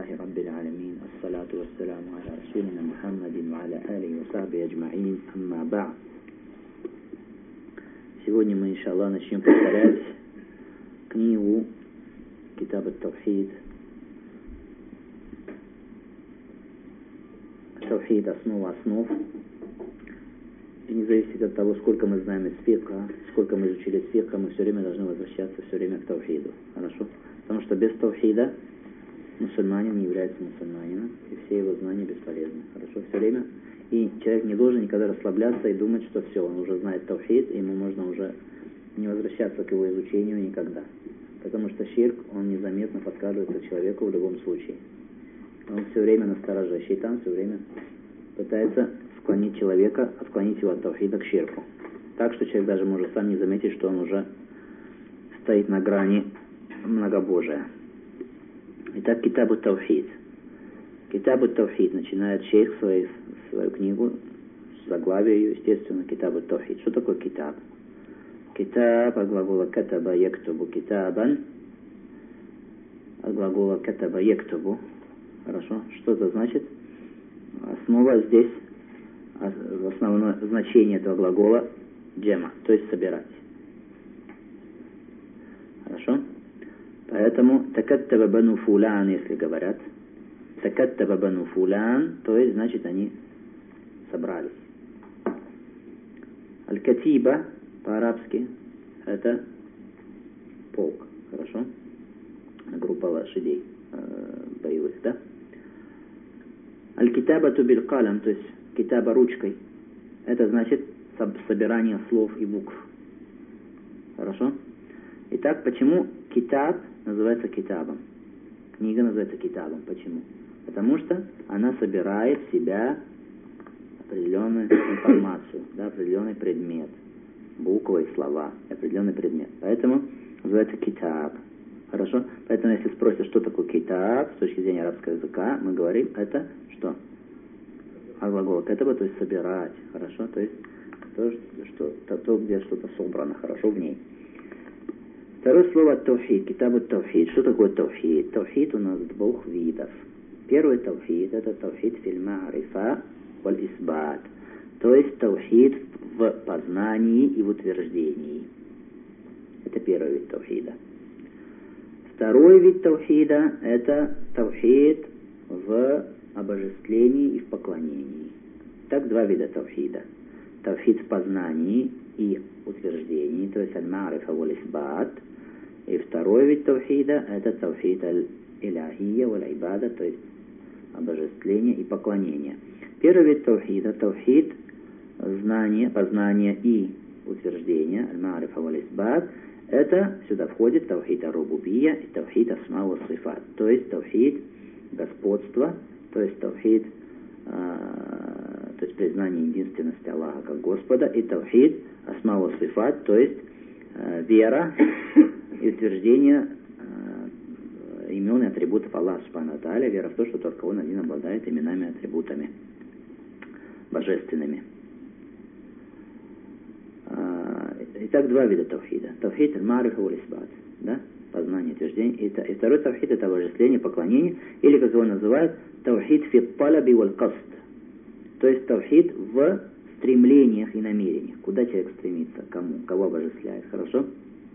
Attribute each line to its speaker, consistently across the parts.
Speaker 1: لله رب العالمين الصلاة والسلام على رسولنا محمد وعلى آله وصحبه أجمعين أما بعد. Сегодня мы, иншаллах, начнем повторять книгу Китаб ат-Тавхид. Тавхид — основа основ. И не зависит от того, сколько мы знаем из фикха, сколько мы изучили из фикха, мы все время должны возвращаться все время к тавхиду. Хорошо? Потому что без тавхида мусульманин не является мусульманином, и все его знания бесполезны. Хорошо? Все время. И человек не должен никогда расслабляться и думать, что все, он уже знает тавхид, и ему можно уже не возвращаться к его изучению никогда. Потому что ширк, он незаметно подкрадывается человеку в любом случае. Он все время настороже. Шейтан все время пытается склонить человека, отклонить его от тавхида к ширку. Так что человек даже может сам не заметить, что он уже стоит на грани многобожия. Итак, Китаб ат-Тавхид. Китаб ат-Тавхид начинает шейх свою книгу, заглавие ее, естественно, Китаб ат-Тавхид. Что такое китаб? Китаб от глагола катаба яктубу китабан, от глагола катаба яктубу. Хорошо? Что это значит? Основа здесь, основное значение этого глагола джема, то есть собирать. Хорошо? Поэтому такаттаба бану фулян, если говорят, такаттаба бану фулян, то есть, значит, они собрались. Аль-Катиба по-арабски это полк. Хорошо? Группа лошадей боевых, да? Аль-Китабату биль-калям, то есть китаба ручкой, это значит собирание слов и букв. Хорошо? Итак, почему китаб называется китабом? Книга называется китабом. Почему? Потому что она собирает в себя определенную информацию, да, определенный предмет, буквы, слова, определенный предмет. Поэтому называется китаб. Хорошо? Поэтому если спросят, что такое китаб с точки зрения арабского языка, мы говорим, это что? А глагол катаба, то есть собирать. Хорошо? То есть то, где что-то собрано хорошо в ней. Второе слово тавхид, китаб ат-Тавхид. Что такое тавхид? Тавхид у нас двух видов. Первый тавхид — это тавхид фил ма'рифа валь исбат. То есть тавхид в познании и в утверждении. Это первый вид тавхида. Второй вид тавхида — это тавхид в обожествлении и в поклонении. Так, два вида тавхида. Тавхид в познании и утверждении, то есть аль-ма'рифа валь-исбат. И второй вид тавхида — это тавхид аль-иляхия валь-ибада, то есть обожествление и поклонение. Первый вид тавхида — тавхид знания, познания и утверждения, аль-ма'рифа валь-исбат. Это сюда входит тавхид ар-рубубия и тавхид асма ва сифат, то есть тавхид господства, то есть тавхид, то есть признание единственности Аллаха как Господа, и тавхид асма ва сифат, то есть вера и утверждение имен и атрибутов Аллаха субхану ва тааля, вера в то, что только Он один обладает именами и атрибутами божественными. Итак, два вида тавхида. Тавхид аль-ма'рифа валь-исбат, да? Познание, утверждение. И второй тавхид — это обожествление, поклонение, или, как его называют, тавхид фи талаби валь-касд. То есть тавхид в стремлениях и намерениях. Куда человек стремится, кому, кого обожествляет. Хорошо?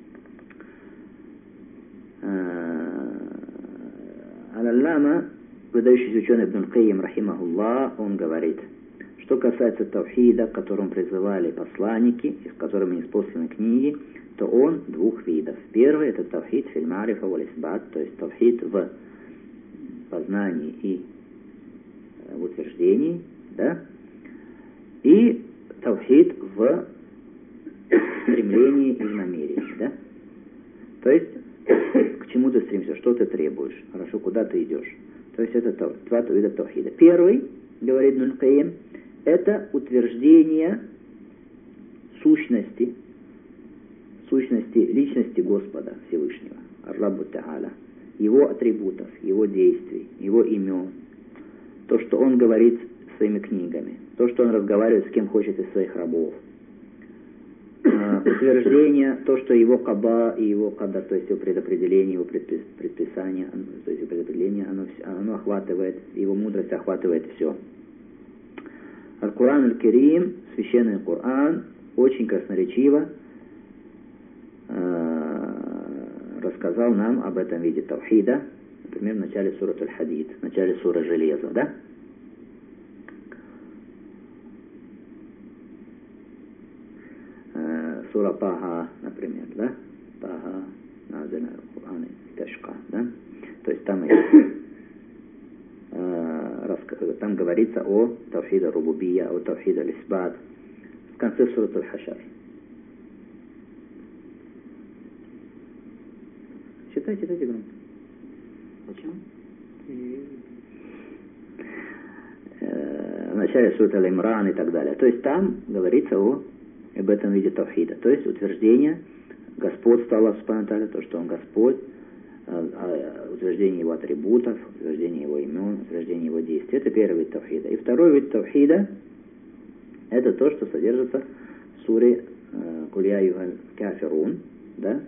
Speaker 1: Аль-Аллама, выдающийся ученый Ибн Аль-Кайим, рахимахуллах, он говорит: что касается тавхида, к которому призывали посланники, и с которыми неспосланы книги, то он двух видов. Первый — это тавхид фил ма'рифа валь-исбат, то есть тавхид в познании и в утверждении, да? И тавхид в стремлении и в намерении, да? То есть к чему ты стремишься, что ты требуешь, хорошо, куда ты идешь. То есть это два вида тавхида. Первый, говорит Ибн Аль-Кайим, это утверждение сущности личности Господа Всевышнего, Ар-Раббу Та'аля, его атрибутов, его действий, его имен, то, что он говорит своими книгами, то, что он разговаривает с кем хочет из своих рабов, утверждение, то, что его каба и его кадар, то есть его предопределение, его предписание, то есть его предопределение, видение, оно охватывает, его мудрость охватывает все. Аль-Кур'ан Аль-Карим, священный Коран, очень красноречиво рассказал нам об этом виде таухида, например, в начале суры Аль-Хадид, в начале суры Железа, да? Сура Таха, например, да? Таха, назина Кур'ан, Ташка, да? То есть там говорится о таухиде рубубия, о таухиде аль-исбат в конце суры Аль-Хашар. Читайте громко. Почему? В начале суры Аль-Имран и так далее. То есть там говорится об этом виде таухида. То есть утверждение господства Аллаха Субхану ва Тааля, то, что Он Господь, утверждение Его атрибутов, утверждение Его имен, утверждение Его действий. Это первый вид таухида. И второй вид таухида — это то, что содержится в суре «Куль я айюхаль кафирун», да?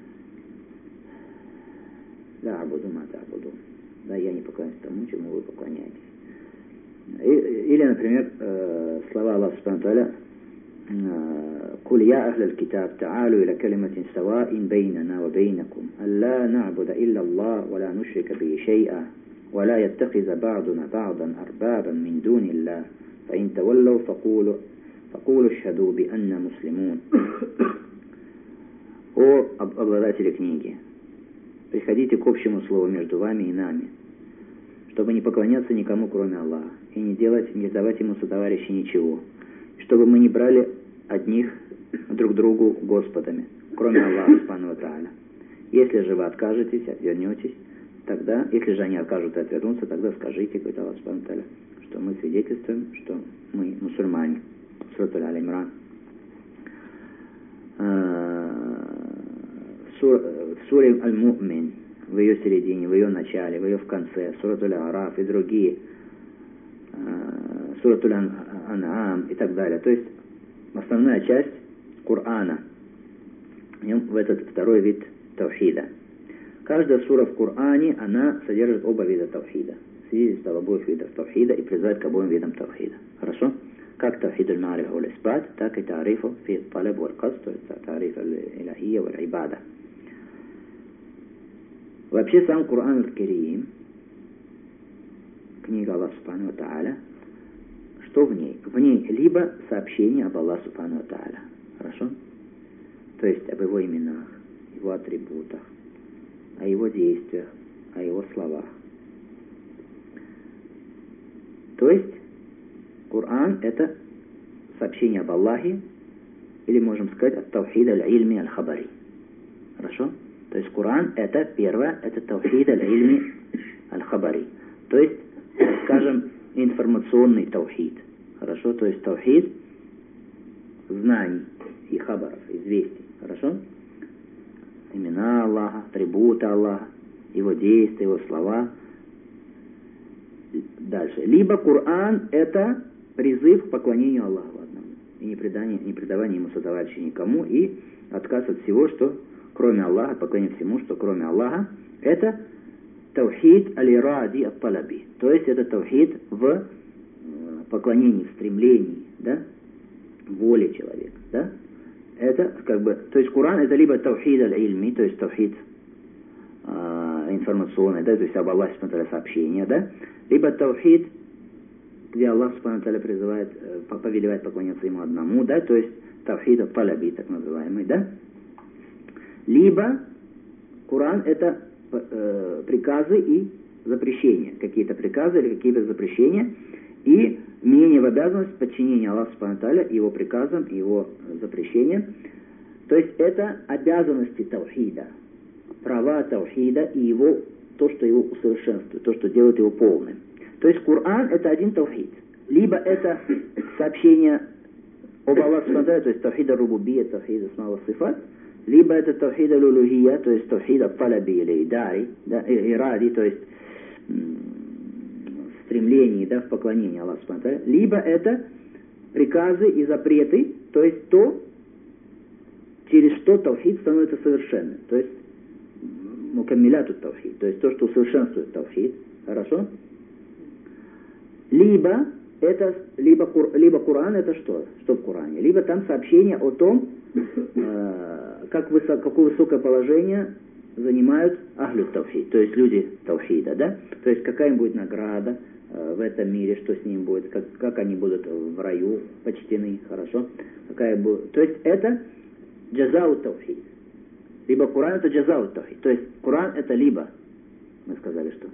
Speaker 1: «Ла абуду ма та'будун». Да, я не поклоняюсь тому, чему вы поклоняетесь. Или, например, слова Аллаха Субхану ва Тааля: «Куль я ахляль китаб, та'алу иля калиматин саваин бейнана ва бейнакум, алла на'буда илля Аллах, ва ла нушрика бихи шей'a, ва ла яттахиза ба'дуна ба'дан арбабан мин дунилlah, фа ин таваллау факулу ашхаду би анна муслимун». О обладатели книги, приходите к общему слову между вами и нами, чтобы не поклоняться никому, кроме Аллаха, и не давать ему сотоварища ничего, чтобы мы не брали одних друг другу господами, кроме Аллаха Субхану ва Тааля. Если же вы откажетесь, отвернетесь, тогда, если же они откажутся и отвернутся, тогда скажите, говорит Аллах Субхану ва Тааля, что мы свидетельствуем, что мы мусульмане. Сура Аль-Имран. В суре Аль-Му'мин, в ее середине, в ее начале, в ее в конце, сура Аль-Араф и другие, сура Аль-Ан'ам и так далее. То есть основная часть Корана в этот второй вид таухида. Каждая сура в Коране, она содержит оба вида таухида. Свидетельство об обоих видах таухида и призывает к обоим видам таухида. Хорошо? Как таухид аль-марифа валь-исбат, так и тарифу фи талаб валь-касд, то есть тариф аль-илахия валь-ибада. Вообще сам Кур'ан аль-Карим, книга Аллаха Субхану ва Тааля, что в ней? В ней либо сообщение об Аллахе Субхану ва Тааля, хорошо? То есть об Его именах, Его атрибутах, о Его действиях, о Его словах. То есть Коран — это сообщение об Аллахе, или можем сказать от таухид аль-ильми аль-хабари. Хорошо? То есть Коран — это первое, это таухид аль-ильми аль-хабари. То есть, скажем, информационный таухид. Хорошо? То есть таухид знаний и хабаров, известий. Хорошо? Имена Аллаха, атрибуты Аллаха, Его действия, Его слова. Дальше. Либо Коран — это призыв к поклонению Аллаху одному. И не предавание Ему сотоварища никому, и отказ от всего, что кроме Аллаха, поклонение всему, что кроме Аллаха. Это таухид аль-иради ат-талаби. То есть это таухид в поклонении, в стремлении, да, воле человека, да. Это как бы, то есть Коран — это либо таухид аль-ильми, то есть таухид информационный, да, то есть об Аллахе Субхану сообщение, да, либо таухид, где Аллах Субхану призывает, повелевает поклоняться Ему одному, да, то есть таухид ат-талаби, так называемый, да. Либо Коран — это приказы и запрещения, какие-то приказы или какие-то запрещения, и мнение в обязанность подчинения Аллаху Субхану Тааля, Его приказам, Его запрещениям. То есть это обязанности таухида, права таухида и его, то, что его усовершенствует, то, что делает его полным. То есть Коран — это один таухид. Либо это сообщение об Аллахе Субхану Тааля, то есть таухид аль-рубубия, таухид асма ва сифат, либо это таухид аль-улухия, то есть таухид ат-талаби или идари, да, иради, то есть стремлении, да, в поклонении Аллаху Субхану Тааля, либо это приказы и запреты, то есть то, через что таухид становится совершенным. То есть мукаммиляту тавхид, то есть то, что усовершенствует тавхид. Хорошо? Либо Коран это что? Что в Коране? Либо там сообщение о том, какое высокое положение занимают ахлю тавхид, то есть люди тавхида, да? То есть какая им будет награда в этом мире, что с ним будет, как они будут в раю почтены, хорошо? То есть это джазау тавхид. Либо Коран это джазау тавхид. То есть Коран это либо, мы сказали, что?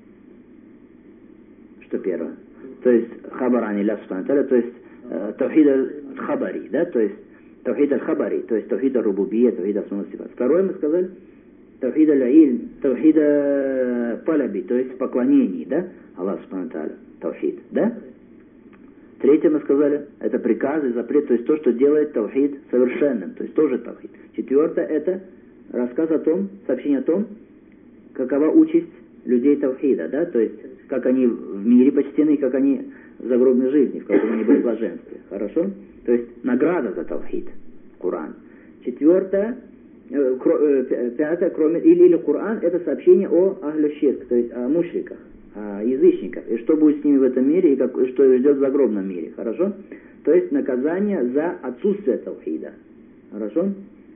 Speaker 1: Что первое? То есть хабарани ля субхану ва тааля, то есть тавхид аль-хабари, да? То есть тавхид аль-хабари, то есть тавхид аль-рубубия, тавхид аль-сифат. Второе мы сказали тавхид аль-илм, тавхид аль-талаби, то есть поклонение, да? Аллах субхану ва тааля, тавхид, да? Третье мы сказали, это приказ и запрет, то есть то, что делает тавхид совершенным, то есть тоже тавхид. Четвертое, это рассказ о том, сообщение о том, какова участь людей тавхида, да, то есть как они в мире почтены, как они в загробной жизни, в каком они были блаженстве. Хорошо? То есть награда за тавхид, Коран. Четвертое, пятое, кроме или Коран, это сообщение о ахлю ширк, то есть о мушриках, о язычниках, и что будет с ними в этом мире, и что их ждет в загробном мире. Хорошо? То есть наказание за отсутствие тавхида. Хорошо?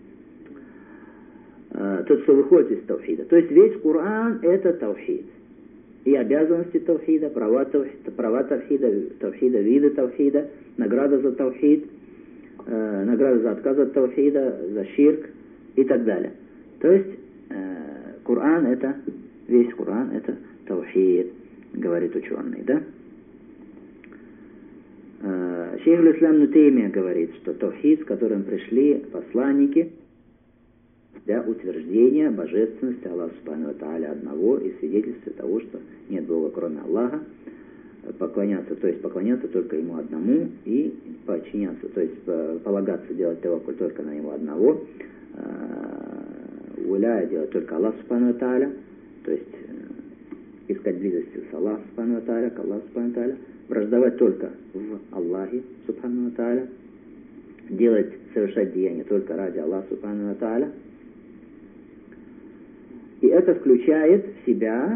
Speaker 1: Тот, что выходит из тавхида. То есть весь Коран это тавхид. И обязанности тавхида, права тавхида, виды тавхида, награда за тавхид, награда за отказ от тавхида, за ширк и так далее. То есть Коран это, весь Коран это тавхид, говорит ученый, да? Шейх аль-Ислам Ибн Таймия говорит, что тавхид, с которым пришли посланники, для утверждения божественности Аллаха Субхану ва Тааля одного и свидетельства того, что нет Бога кроме Аллаха, поклоняться только Ему одному и подчиняться, то есть полагаться, делать таваккуль только на Него одного, уляя делать только Аллах Субхану ва Тааля, то есть искать близости с Аллахом Субхану ва Тааля, к Аллаху Субхану ва Тааля, враждовать только в Аллахе Субхану ва Тааля, совершать деяния только ради Аллаха Субхану ва Тааля. И это включает в себя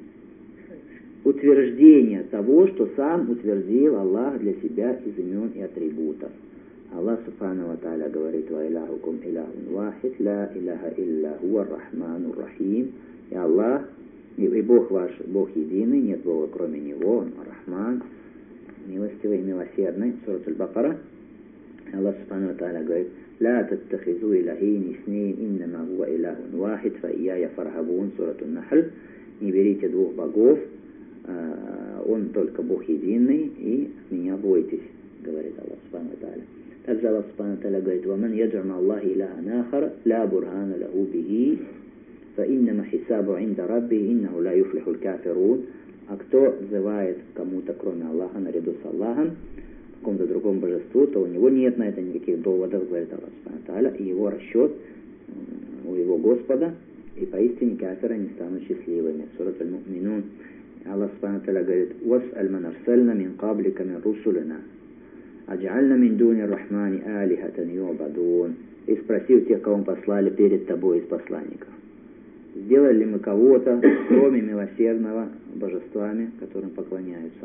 Speaker 1: утверждение того, что сам утвердил Аллах для себя из имен и атрибутов. Аллах Субхану ва Тааля говорит: «Ва иляхукум иляхун вахид, ла иляха илля хуа рахману рахим». И Аллах, и Бог ваш, Бог единый, нет Бога кроме Него, Он Рахман, милостивый и милосердный. Сура Аль-Бакара. Аллах Субхану ва Тааля говорит: لا تتخذوا إلهين اثنين إنما هو إله واحد فإياي فارهبون. Сура Ан-Нахль. Не берите двух богов, Он только Бог единый, и меня бойтесь, говорит Аллах Субхану ва Тааля. Также Аллах Субхану ва Тааля говорит: وَمَنْ يَدْعُ مَعَ اللَّهِ إِلَهًا آخَرَ لَا بُرْهَانَ لَهُ بِهِ فَإِنَّمَا حِسَابُهُ عِنْدَ رَبِّهِ إِنَّهُ لَا يُفْلِحُ الْكَافِرُونَ. А кто взывает кому-то кроме Аллаха наряду с Аллахом, какому-то другому божеству, то у него нет на это никаких доводов, говорит Аллах Субхану ва Тааля, и его расчет у его Господа, и поистине кафиры не станут счастливыми. Сура Аль-Му'минун. Аллах Субхану ва Тааля говорит: «Вас'аль ман арсальна мин каблика мин русулина, адж'альна мин дуни рахмани алихатан ю'бадун». И спроси у тех, кого мы послали перед тобой из посланников: сделали ли мы кого-то, кроме милосердного, божествами, которым поклоняются.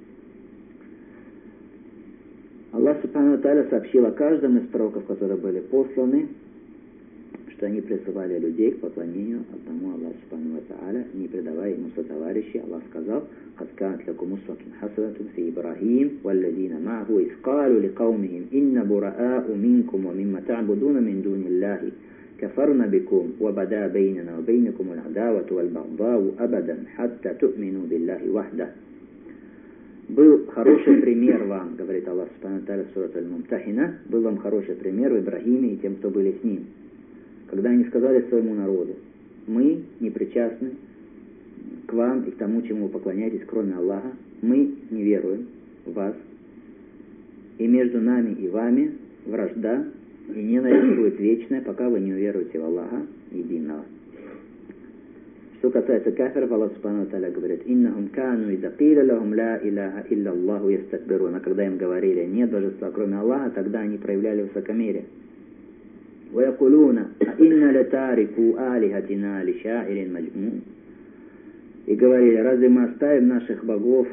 Speaker 1: Аллах Субхану ва Тааля сообщил о каждом из пророков, которые были посланы, что они призывали людей к поклонению одному Аллаху Субхану ва Тааля, не предавая ему сотоварищей. Аллах сказал: «Кад канат лакум усватун хасанатун фи Ибрахим валлазина ма'аху из калу ликаумихим инна бураa'у минкум ва мимма та'будуна мин дуниллахи кафарна бикум ва бада бейнана ва бейнакум аль-адавату валь-багдау абадан хатта ту'мину биллахи вахда». Был хороший пример вам, говорит Аллах Субхану ва Тааля в суре Аль-Мумтахина, был вам хороший пример в Ибрахиме и тем, кто были с ним, когда они сказали своему народу: мы не причастны к вам и к тому, чему вы поклоняетесь, кроме Аллаха, мы не веруем в вас, и между нами и вами вражда и ненависть будет вечная, пока вы не уверуете в Аллаха единого. Что касается кафиров, Аллах Субхану ва Тааля говорит: «Иннахум кану иза киля лахум ла иляха илля Аллаху ястакбирун». А когда им говорили: нет божества кроме Аллаха, тогда они проявляли высокомерие. «Ваякулуна, инна латарику алихатина лишаирин маджмун». И говорили, разве мы оставим наших богов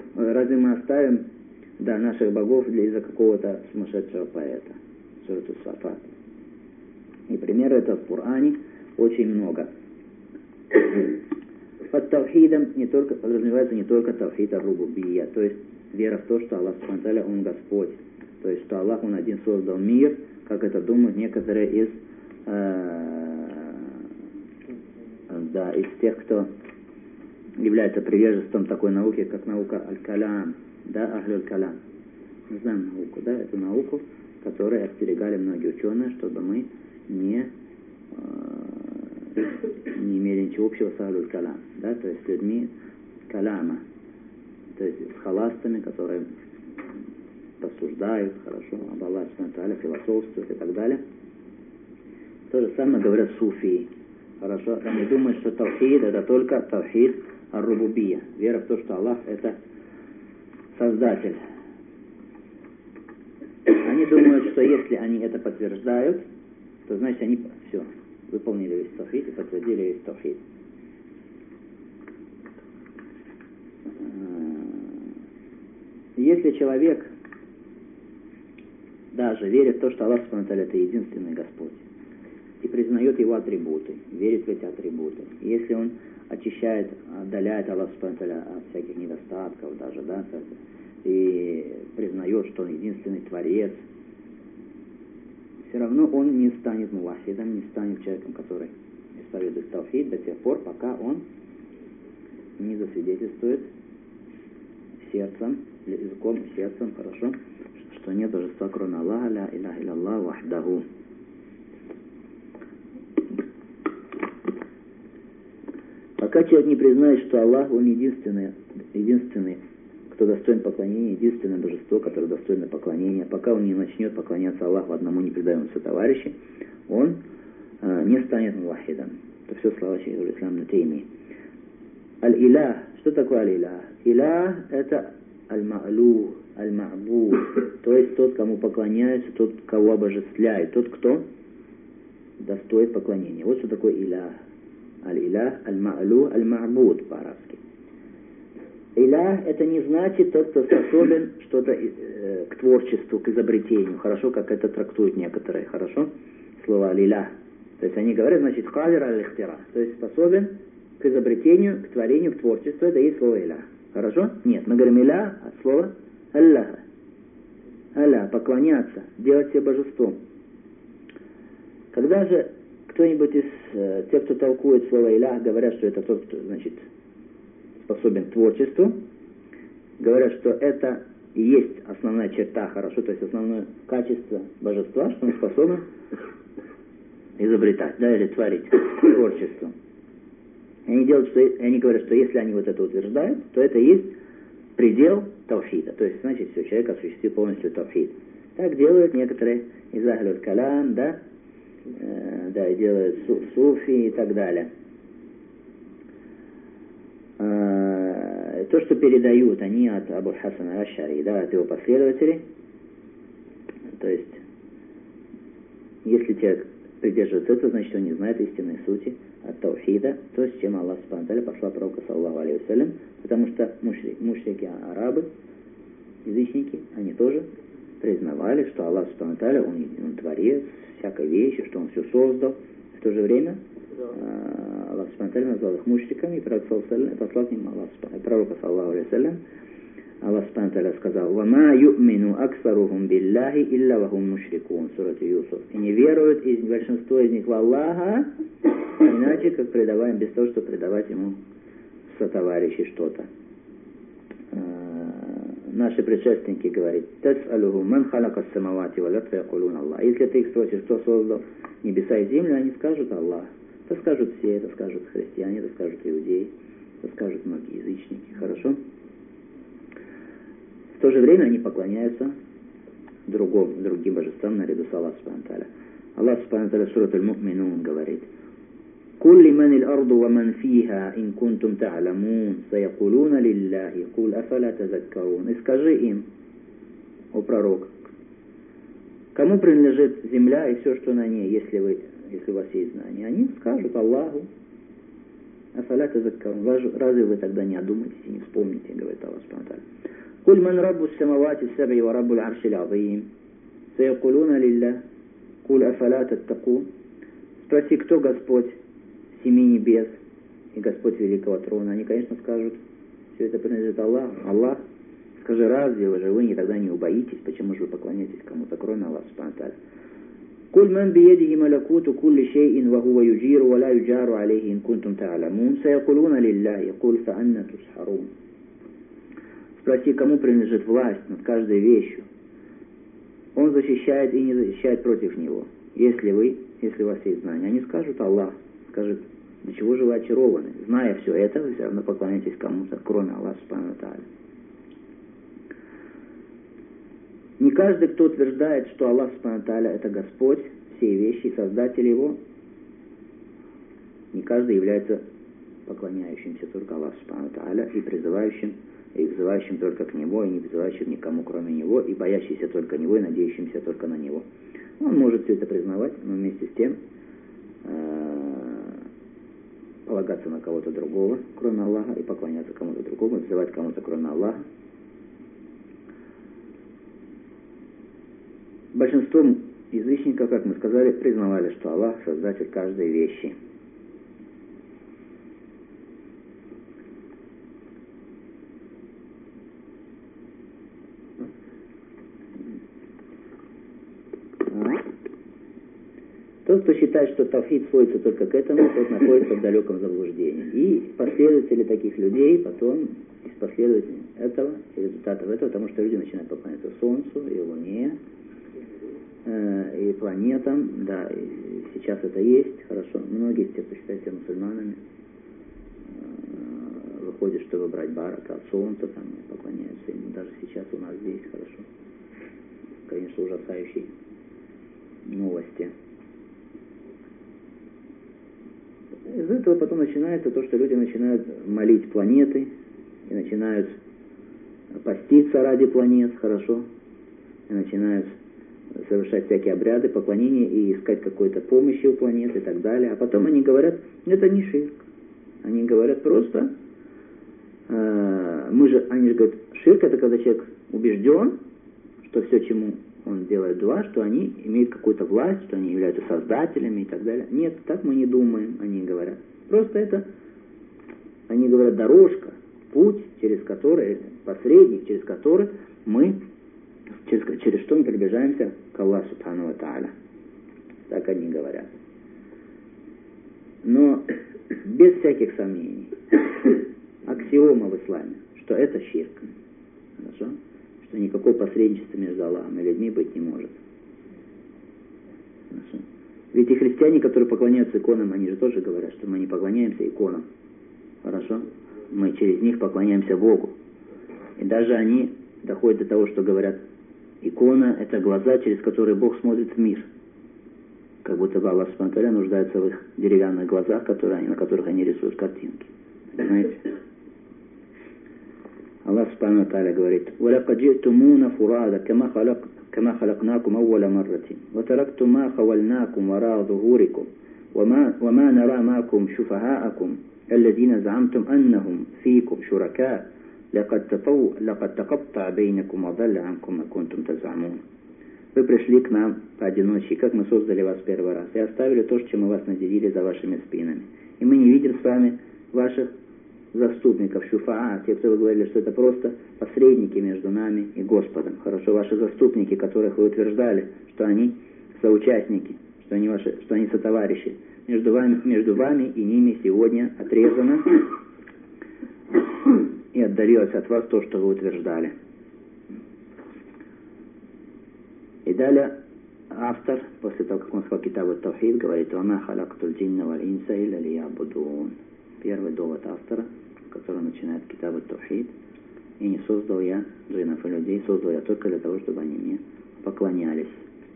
Speaker 1: из-за какого-то сумасшедшего поэта. Сурат ас-Сафат. И примеры это в Коране очень много. Под тавхидом подразумевается не только тавхид ар-рубубия, то есть вера в то, что Аллах Субхану ва Тааля, Он Господь. То есть, что Аллах, Он один создал мир, как это думают некоторые из тех, кто является приверженцем такой науки, как наука аль-калям, ахлю аль-калям. Мы знаем науку, эту науку, которой остерегали многие ученые, чтобы мы не имели ничего общего с ахлю аль-калям, то есть с людьми каляма, то есть с халастами, которые рассуждают хорошо об Аллахе, философствуют и так далее. То же самое говорят суфии. Хорошо, они думают, что тавхид это только тавхид ар-рубубия, вера в то, что Аллах это Создатель. Они думают, что если они это подтверждают, то значит они все выполнили весь тавхид и подтвердили весь тавхид. Если человек даже верит в то, что Аллах Субхану ва Тааля это единственный Господь, и признает его атрибуты, верит в эти атрибуты, и если он очищает, отдаляет Аллах Субхану ва Тааля от всяких недостатков даже, и признает, что он единственный Творец, все равно он не станет мувахидом, не станет человеком, который исповедует тавхид до тех пор, пока он не засвидетельствует сердцем, языком и сердцем, хорошо, что нет божества, кроме Аллаха, ля иляха илляллах вахдаху. Пока человек не признает, что Аллах, Он единственный, кто достоин поклонения, единственное божество, которое достойно поклонения, пока он не начнет поклоняться Аллаху одному, не предаем сотоварища, он не станет мувахидом. Это все слова шейха ислам ибн Тайми. Аль-Илях. Что такое Аль-Илях? Илях это Аль-Ма'лух, Аль-Ма'буд, то есть тот, кому поклоняются, тот, кого обожествляют, тот, кто достоин поклонения. Вот что такое Илях. Аль-Илях, Аль-Ма'лух, Аль-Ма'буд по-арабски. Илях это не значит тот, кто способен что-то к творчеству, к изобретению. Хорошо, как это трактуют некоторые. Хорошо? Слово Аль-Илях. То есть они говорят, значит, кадир аль-ихтира. То есть способен к изобретению, к творению, к творчеству. Это и есть слово Илях. Хорошо? Нет, мы говорим Илях от слова Аллаха. Аллах, поклоняться, делать себе божеством. Когда же кто-нибудь из тех, кто толкует слово Илях, говорят, что это тот, кто, значит, способен к творчеству, говорят, что это и есть основная черта, хорошо, то есть основное качество божества, что он способен изобретать, или творить творчество. Они говорят, что если они вот это утверждают, то это и есть предел тавхида, то есть, значит, все, человек осуществил полностью тавхид. Так делают некоторые из ахлю калям, и делают суфи и так далее. То, что передают они от Абу Хасана аш-Ша'ри, от его последователей, то есть, если человек придерживается этого, значит, он не знает истинной сути от таухида, то, с чем Аллах Субхану ва Тааля послал пророка, саллаллаху алейхи вассалям, потому что мушрики, арабы, язычники, они тоже признавали, что Аллах Субхану ва Тааля, он творец всякой вещи, что он все создал. В то же время Аллах Субхану ва Тааля назвал их мушриками, и послал к ним пророка, саллаллаху алейхи вассалям. Аллах Субхану ва Тааля сказал: «Вама ю'мину аксарухум биллахи илля вахум мушрикун», сура Юсуф. И не веруют большинство из них в Аллаха, иначе как предаваем, без того, чтобы предавать ему сотоварищи что-то. Наши предшественники говорят: «Тас'алуху ман халака ас-самавати вал арда фаякулун Аллах». Если ты их спросишь, кто создал небеса и землю, они скажут Аллах. Это скажут все, это скажут христиане, это скажут иудеи, это скажут многие язычники. Хорошо? В то же время они поклоняются другим божествам наряду с Аллахом Субхану ва Тааля. Аллах Субхану ва Тааля в сурат Аль-Му'минун говорит: «Кулли ман аль-арду ва ман фиха, ин кунтум та'ламун, саякулуна лиллахи, кул афаля тазаккарун». И скажи им, о пророк, Кому принадлежит земля и все, что на ней, если у вас есть знания? Они скажут Аллаху. Афаля тазаккарун. Разве вы тогда не одумаетесь и не вспомните, говорит Аллах субхану ва тааля. Куль ман раббу ссамавати ссаб'и ва раббул аршил азим. Саякулуна лиллах. Куль афаля таттакун. Спроси, кто Господь семи небес и Господь великого трона. Они, конечно, скажут, все это принадлежит Аллаху. Аллах. Скажи, разве вы тогда не убоитесь? Почему же вы поклоняетесь кому-то, кроме Аллаха субхану ва тааля? كل من بيده ملكوت كل شيء وهو يجير ولا يجار عليه إن كنتم تعلمون سيقولون لله يقول فأنا تسحرون. Спроси, кому принадлежит власть над каждой вещью. Он защищает и не защищает против него. Если у вас есть знания. Они скажут Аллах. Скажет, для чего же вы очарованы? Зная все это, вы все равно поклоняетесь кому-то, кроме Аллаха субхану ва тааля. Не каждый, кто утверждает, что Аллах субхану ва тааля это Господь, все вещи, Создатель его, не каждый является поклоняющимся только Аллаху субхану ва тааля и призывающим, и взывающим только к Нему, и не взывающим никому кроме Него, и боящимся только Него, и надеющимся только на Него. Он может все это признавать, но вместе с тем полагаться на кого-то другого, кроме Аллаха, и поклоняться кому-то другому, взывать кому-то кроме Аллаха. Большинство язычников, как мы сказали, признавали, что Аллах – создатель каждой вещи. Тот, кто считает, что тавхид сводится только к этому, тот находится в далеком заблуждении. И последователи таких людей потом, из последователей этого, и результатов этого, потому что люди начинают поклоняться Солнцу и Луне, и планетам, да, и сейчас это есть, хорошо. Многие из тех, кто считают себя мусульманами, выходят, чтобы брать барак от Солнца, там, поклоняются ему. Даже сейчас у нас здесь, хорошо. Конечно, ужасающие новости. Из этого потом начинается то, что люди начинают молить планеты, и начинают поститься ради планет, хорошо, и начинают совершать всякие обряды, поклонения и искать какой-то помощи у планет и так далее. А потом они говорят, это не ширк. Они говорят просто, они же говорят, ширк это когда человек убежден, что все, чему он делает дуа, что они имеют какую-то власть, что они являются создателями и так далее. Нет, так мы не думаем, они говорят. Просто это, они говорят, дорожка, путь, через который, посредник, через который мы, через что мы приближаемся к Аллаху субхану ва тааля. Так они говорят. Но без всяких сомнений, аксиома в исламе, что это ширк. Хорошо? Что никакого посредничества между Аллахом и людьми быть не может. Хорошо? Ведь и христиане, которые поклоняются иконам, они же тоже говорят, что мы не поклоняемся иконам. Хорошо? Мы через них поклоняемся Богу. И даже они доходят до того, что говорят, икона – это глаза, через которые Бог смотрит в мир. Как будто бы Аллах субхану ва тааля нуждается в их деревянных глазах, на которых они рисуют картинки. Понимаете? Аллах субхану ва тааля говорит, وَلَقَدْ جِئْتُمُونَ فُرَادًا كَمَا خَلَقْنَاكُمْ أَوَّلَ مَرَّةٍ وَتَرَكْتُمْ مَا خَوَّلْنَاكُمْ وَرَاءَ ظُهُورِكُمْ وَمَا نَرَى مَعَكُمْ شُفَعَاءَكُمْ الَّذِينَ زَعَمْتُمْ أَنَّهُمْ فِيكُمْ شُرَكَاء لَقَدْ تَقَطَّعَ بَيْنَكُمْ وَضَلَّ عَنْكُمْ مَا كُنْتُمْ تَزْعَمُونَ. Вы пришли к нам поодиночке, как мы создали вас в первый раз, и оставили то, чем мы вас наделили за вашими спинами. И мы не видим с вами ваших заступников, шуфаа, те, кто вы говорили, что это просто посредники между нами и Господом. Хорошо, ваши заступники, которых вы утверждали, что они соучастники, что они сотоварищи. Между вами и ними сегодня отрезано и отдалилось от вас то, что вы утверждали. И далее автор, после того, как он сказал Китаб ат-Тавхид, говорит, «Вама халактул джинна валь инса илля лиябудун». Первый довод автора, который начинает Китаб ат-Тавхид. «И не создал я джиннов и людей, создал я только для того, чтобы они мне поклонялись».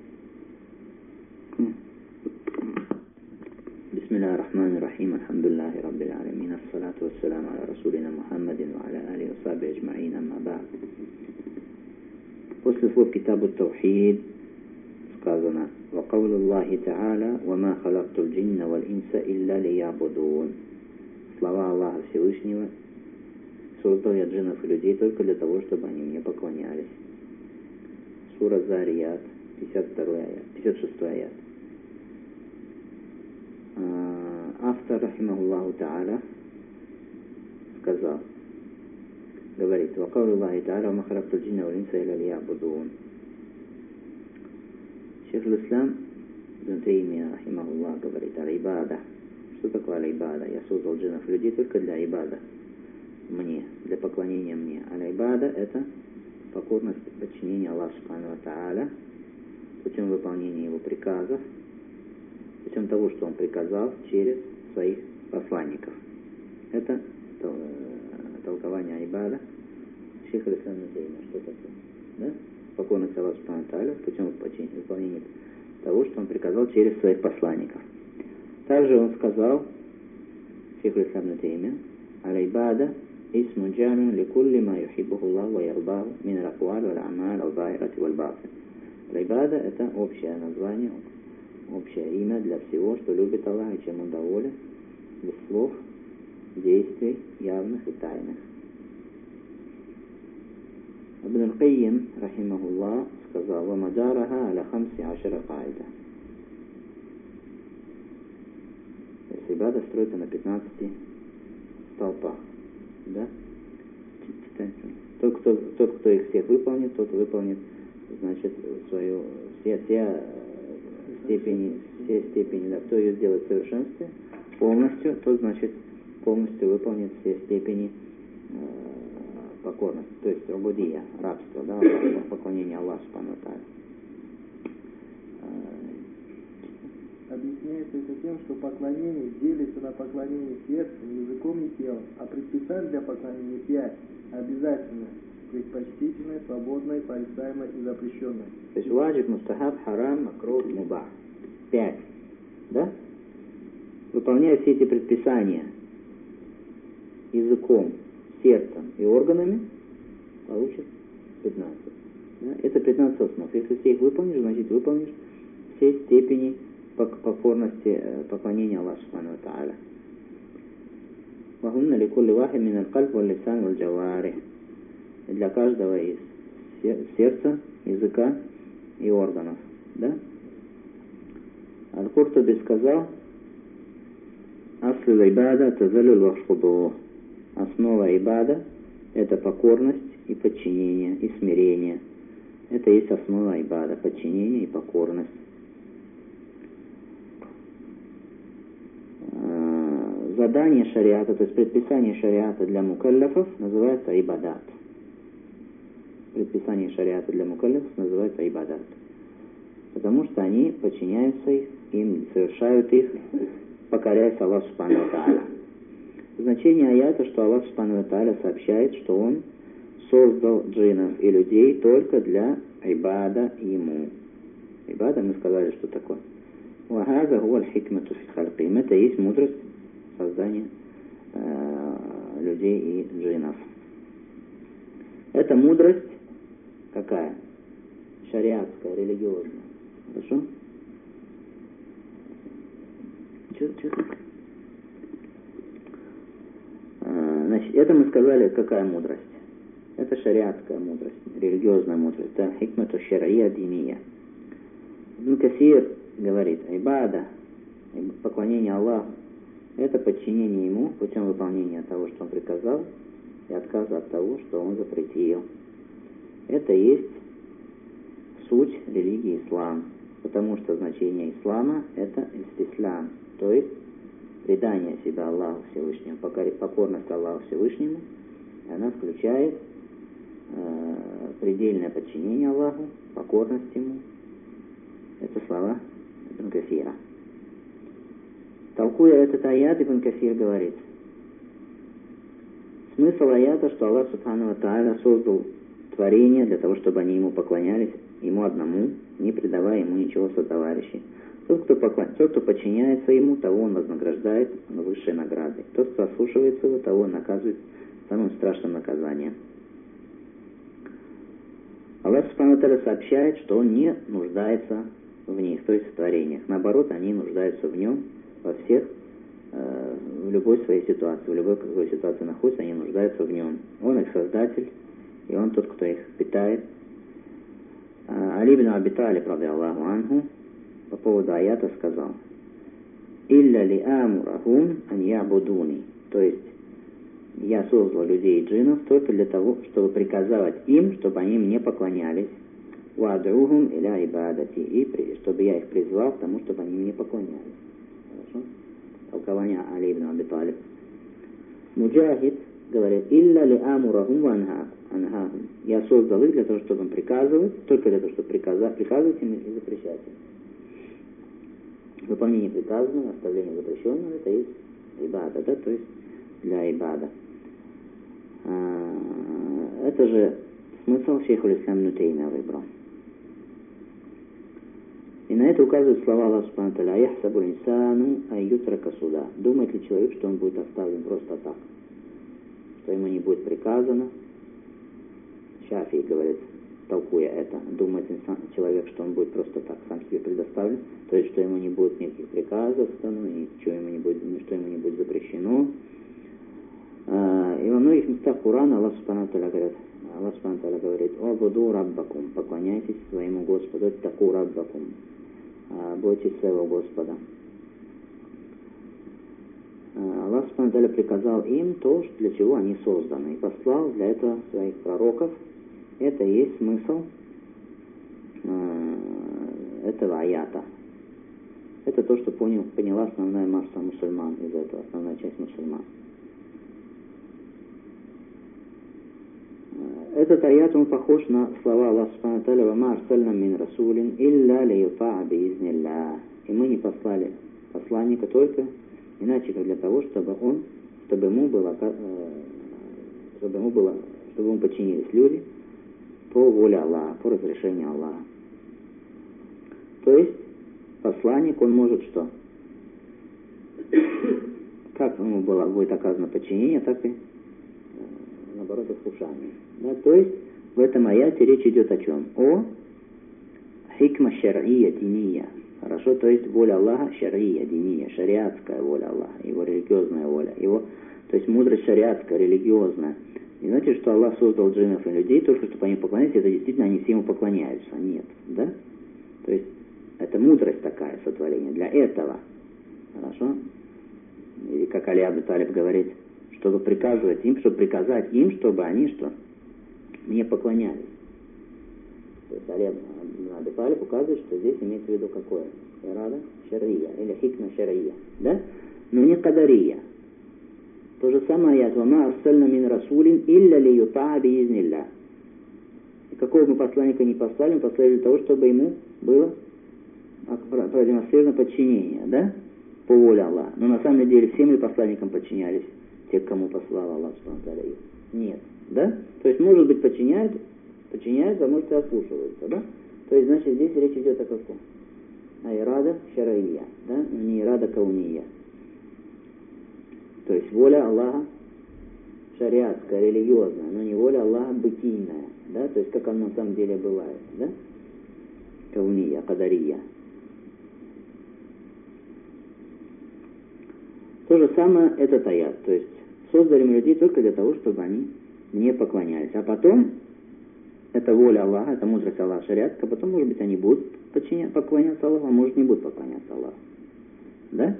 Speaker 1: Бисмиллахи ар-Рахмани ар-Рахим, альхамдулиллахи раббил алямин, ассалату вассаламу аля расулина Мухаммадин ва аля алихи ва сахбихи аджмаин, амма ба'д. После слов Китаб ат-Тавхид сказано: وَقَوْلُ اللَّهِ تَعَالَى وَمَا خَلَقْتُ الْجِنَّ وَالْإِنسَ إِلَّا لِيَعْبُدُونَ. Слова Аллаха Всевышнего: создал я джиннов и людей только для того, чтобы они мне поклонялись. Сура Зарият, 56 аят. Автор, рахимахуллаху та'аля, сказал, говорит: وَقَوْلُ اللَّهِ تَعَالَى وَمَا خَلَقْتُ الْجِنَّ وَالْإِنسَ إِلَّا لِيَعْبُدُونَ. Шейх аль-Ислам Ибн Таймия, рахимахуллах, говорит: аль-ибада. Что такое аль-ибада? Я создал джиннов и людей только для ибада, мне, для поклонения мне. Аль-ибада — это покорность, подчинение Аллаху субхану ва тааля путем выполнения Его приказов, путем того, что Он приказал через своих посланников. Это толкование ибада. Шейх аль-Ислам Ибн Таймия. Что такое? Да? Покорность Аллаху субхану ва тааля путем выполнения того, что Он приказал через своих посланников. Также он сказал, Шейх аль-Ислам Ибн Таймия: аль-ибада اسم جامع لكل ما يحبه الله ويرضاه من الأقوال والأعمال الظاهرة والباطنة. Аль-ибада — это общее название, общее имя для всего, что любит Аллах и чем Он доволен, без слов, действий, явных и тайных. Ибн аль-Кайим, рахимахуллах, сказал: وَمَدَارَهَا عَلَى 15 قاعدة. Ибада строится на 15 столпах. Да? Тот, кто их всех выполнит, тот выполнит, значит, свою, все степени, да, кто ее сделает в совершенстве, полностью, тот, значит, полностью выполнит все степени покорности, то есть убудия, рабство, да, поклонение Аллаху субхану ва тааля.
Speaker 2: Объясняется это тем, что поклонение делится на поклонение сердцем, языком и телом, а предписание для поклонения 5: обязательное, предпочтительное, свободное, порицаемое и запрещенное.
Speaker 1: То есть ваджиб, мустахаб, харам, макрух, мубах. 5. Да? Выполняя все эти предписания языком, сердцем и органами, получит 15. Да? Это 15 основ. Если все их выполнишь, значит выполнишь все степени покорности, поклонения Аллаху субхану ва тааля. وَهُنَّ لِكُلِّ وَاحِدٍ مِنَ الْقَلْبِ وَاللِّسَانِ وَالْجَوَارِحِ. Для каждого из сердца, языка и органов. Да? Аль-Куртуби сказал: «Аслу ибада тазалюль вахшуду». Основа ибада — это покорность и подчинение, и смирение. Это есть основа ибада — подчинение и покорность. Задание шариата, то есть предписание шариата для мукаллафов, называется ибадат. Предписание шариата для мукаллафов называется ибадат. Потому что они подчиняются им, совершают их, покоряясь Аллаху субхану ва тааля. Значение аята, что Аллах субхану ва тааля сообщает, что Он создал джиннов и людей только для ибада Ему. Ибада, мы сказали, что такое. وَهَذَا هُوَ الْحِكْمَةُ فِي خَلْقِهِمْ. Это есть мудрость создания людей и джиннов. Это мудрость какая? Шариатская, религиозная. Хорошо? Значит, это мы сказали, какая мудрость? Это шариатская мудрость, религиозная мудрость. Это хикмату шар'ия диния. Ибн Касир говорит: ибада, поклонение Аллаху, это подчинение Ему путем выполнения того, что Он приказал, и отказа от того, что Он запретил. Это есть суть религии ислам, потому что значение ислама — это истислам, то есть предание себя Аллаху Всевышнему, покорность Аллаху Всевышнему. И она включает предельное подчинение Аллаху, покорность Ему. Это слова Ибн Касира. Толкуя этот аят, Ибн Касир говорит: смысл аята, что Аллах субхану ва тааля создал творение для того, чтобы они Ему поклонялись, Ему одному, не предавая Ему ничего сотоварищей. Тот, кто подчиняется Ему, того Он вознаграждает высшей наградой. Тот, кто ослушивается Его, того Он наказывает самым страшным наказанием. Аллах субхану ва тааля сообщает, что Он не нуждается в них, то есть в творениях. Наоборот, они нуждаются в нем во всех, в любой своей ситуации, в любой какой ситуации находятся, они нуждаются в нем. Он их создатель, и он тот, кто их питает. Али ибн Аби Талиб, радиаллаху анху, по поводу аята сказал: «Илля ли амурахум ан ябудуни», то есть я создал людей и джиннов только для того, чтобы приказывать им, чтобы они мне поклонялись, «Вад'ухум иля ибадати», и чтобы я их призвал к тому, чтобы они мне поклонялись. Хорошо? Толкование Али ибн Аби Талиб. Муджахид говорит: «Илля ли амурахум ва анхахум». Я создал их для того, чтобы им приказывать, только для того, чтобы приказывать им и запрещать им. Выполнение приказанного, оставление запрещенного — это есть ибада, да, то есть для ибада. Это же смысл шейх аль-Ислам ибн Теймия выбрал. И на это указывают слова Аллаха субхану ва тааля: «Аяхсабу инсану ан ютрака суда». Думает ли человек, что он будет оставлен просто так, что ему не будет приказано? Шафии говорит, толкуя это, думает человек, что он будет просто так сам себе предоставлен, то есть что ему не будет никаких приказов, ничто ему не будет запрещено. И во многих местах Корана Аллах субхану ва тааля говорит: «Обуду раббакум», поклоняйтесь своему Господу, таку раббакум, бойтесь своего Господа. Аллах субхану ва тааля приказал им то, для чего они созданы, и послал для этого своих пророков. Это и есть смысл этого аята. Это то, что поняла основная масса мусульман из этого, основная часть мусульман. Этот аят, он похож на слова Аллаха субхану ва тааля: «Ва ма арсальна мин расулин илля лиютаа биизниллах». И мы не послали посланника только иначе, как для того, чтобы ему подчинились люди по воле Аллаха, по разрешению Аллаха. То есть посланник, он может что? Как ему будет оказано подчинение, так и наоборот послушание. Да, то есть в этом аяте речь идет о чем? О хикма шар'ия диния. Хорошо, то есть воля Аллаха шар'ия диния, шариатская воля Аллаха, его религиозная воля, то есть мудрость шариатская, религиозная. Не значит, что Аллах создал джиннов и людей только чтобы они поклонялись, это действительно они все ему поклоняются. Нет, да? То есть это мудрость такая, сотворение для этого. Хорошо? Или как Али ибн Талиб говорит, чтобы приказать им, чтобы они что? Мне поклонялись. То есть Али ибн Талиб указывает, что здесь имеется в виду какое? Ирада шар'ия или хикма шар'ия, да? Но не кадария. То же самое аят: «Ва ма арсальна мин расулин илля лиютаа биизниллах». И какого мы посланника не послали, мы послали для того, чтобы ему было продемонстрировано подчинение, да? По воле Аллаха. Но на самом деле всем ли посланникам подчинялись те, кому послал Аллах субхану ва тааля? Нет, да? То есть, может быть, подчиняются, а может и ослушиваются, да? То есть, значит, здесь речь идет о каком? О ирада шар'ия, да? Не ирада кауния. То есть воля Аллаха шариатская, религиозная, но не воля Аллаха бытийная, да? То есть как она на самом деле бывает, да? Кауния, кадария. То же самое этот аят, то есть создали мы людей только для того, чтобы они мне поклонялись. А потом, это воля Аллаха, это мудрость Аллаха шариатская, потом, может быть, они будут поклоняться Аллаху, а может, не будут поклоняться Аллаху. Да?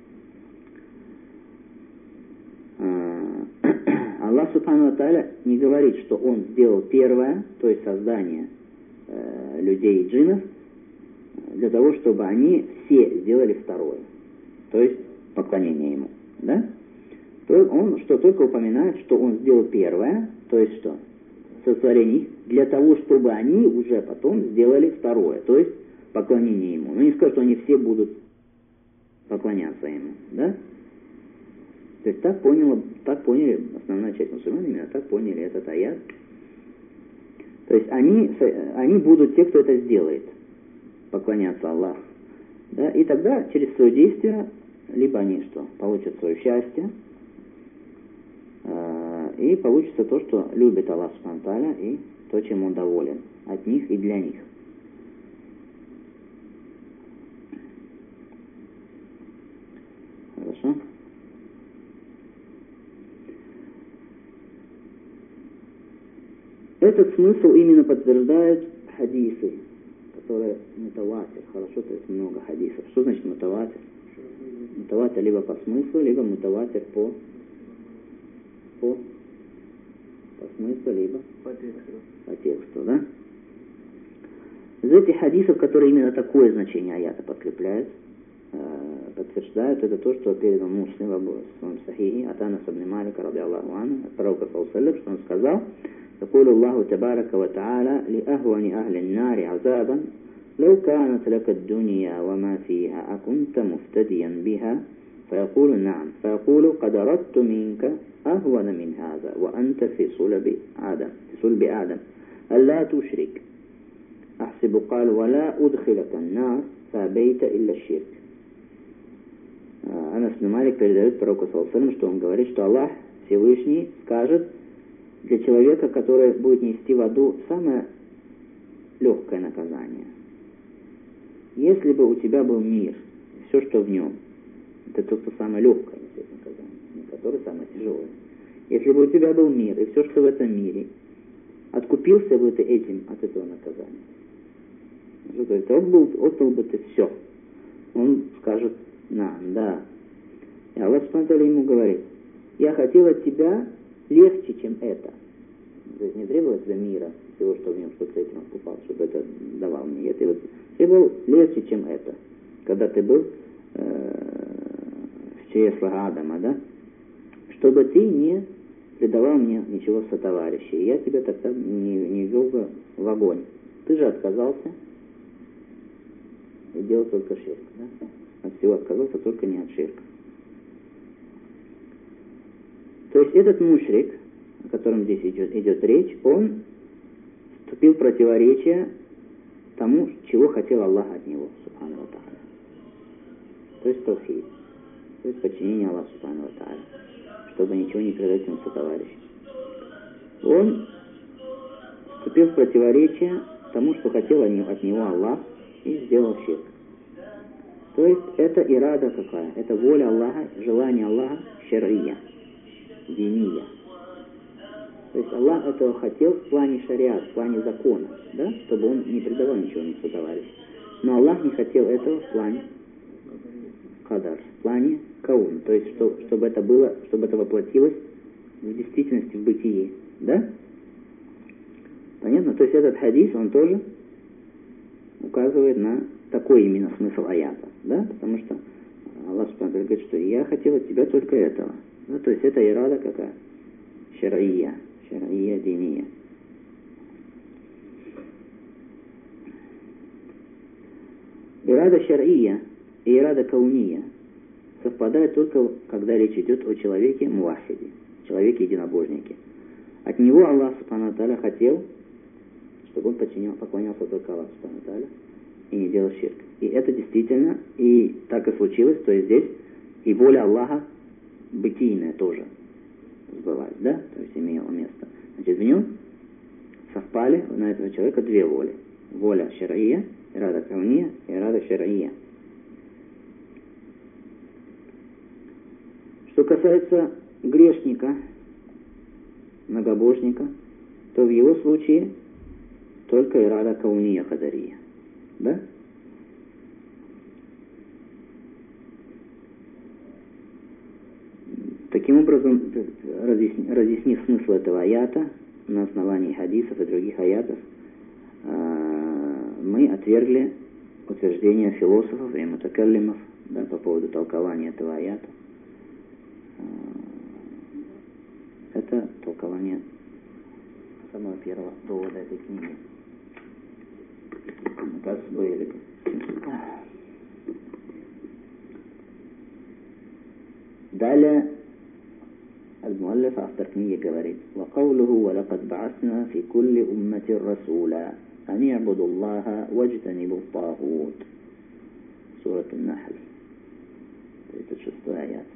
Speaker 1: Аллах субхану ва тааля не говорит, что Он сделал первое, то есть создание людей и джиннов, для того, чтобы они все сделали второе, то есть поклонение Ему. Да? Он только упоминает, что Он сделал первое, то есть что? Сотворение их, для того, чтобы они уже потом сделали второе, то есть поклонение Ему. Но не скажет, что они все будут поклоняться Ему. Да? То есть так поняли основная часть мусульман, именно так поняли этот аят. То есть они будут те, кто это сделает, поклоняться Аллаху. Да? И тогда через свое действие либо они что? Получат свое счастье, и получится то, что любит Аллах субхану ва тааля, и то, чем Он доволен от них и для них. Этот смысл именно подтверждают хадисы, которые мутаватир. Хорошо, то есть много хадисов. Что значит мутаватир? Мутаватир либо по смыслу, либо мутаватир по смыслу, либо по тексту, да? Из этих хадисов, которые именно такое значение аята подкрепляют, подтверждают, это то, что передал Муслим в своем сахихе от Анаса ибн Малика, ради Аллаху анху, от пророка, что он сказал: يقول الله تبارك وتعالى لأهون أهل النار عذابا لو كانت لك الدنيا وما فيها أكنت مفتديا بها فيقول نعم فيقول قد أردت منك أهون من هذا وأنت في صلب آدم ألا تشرك أحسب قال ولا أدخلك النار فأبيت إلا الشرك. Анас ибн Малик передает пророку, что он говорит, что Аллах Всевышний скажет для человека, который будет нести в аду самое легкое наказание. Если бы у тебя был мир, все, что в нем, это то, что самое легкое несет наказание, не которое самое тяжелое. Если бы у тебя был мир, и все, что в этом мире, откупился бы ты этим от этого наказания. То есть отдал бы ты все. Он скажет: да. И Аллах ему говорит: я хотел от тебя легче, чем это. То есть не требовалось для мира, всего, что в нем, чтобы ты этим откупал, чтобы это давал мне. Это вот требовал легче, чем это. Когда ты был в чреслах Адама, да? Чтобы ты не предавал мне ничего сотоварища. И я тебя тогда не ввел бы в огонь. Ты же отказался и делал только ширк, да? От всего отказался, только не от ширка. То есть этот мушрик, о котором здесь идет речь, он вступил в противоречие тому, чего хотел Аллах от него, субхану ва тааля. То есть таухид, то есть подчинение Аллаху, субхану ва тааля, чтобы ничего не предать ему сотоварищу. Он вступил в противоречие тому, что хотел от него Аллах, и сделал ширк. То есть это ирада какая? Это воля Аллаха, желание Аллаха, шар'ия, диния. То есть Аллах этого хотел в плане шариат, в плане закона, да? Чтобы он не предавал ничего ни сотоварищу. Но Аллах не хотел этого в плане кадар, в плане каун. То есть чтобы это было, чтобы это воплотилось в действительности, в бытии. Да? Понятно? То есть этот хадис, он тоже указывает на такой именно смысл аята. Да? Потому что Аллах говорит, что я хотел от тебя только этого. Ну, то есть это ирада какая? Шар'ия, диния. Ирада шар'ия и ирада кауния совпадают только, когда речь идет о человеке муахиде, человеке единобожнике. От него Аллах субхану ва тааля хотел, чтобы он поклонялся только Аллаху субхану ва тааля и не делал ширк. И это действительно, и так и случилось, то есть здесь и воля Аллаха бытийная тоже сбылась, да, то есть имела место. Значит, в нем совпали на этого человека две воли. Воля шар'ия, ирада кауния, и ирада шар'ия. Что касается грешника, многобожника, то в его случае только ирада кауния кадария. Да? Таким образом, разъяснив смысл этого аята на основании хадисов и других аятов, мы отвергли утверждения философов и мутакаллимов, да, по поводу толкования этого аята. Это толкование самого первого довода этой книги. Далее المؤلف автор книги говорит: وقوله ولقد بعثنا في كل أمة رسولا أن يعبدوا الله واجتنبوا الطاغوت. سورة النحل 36 аят.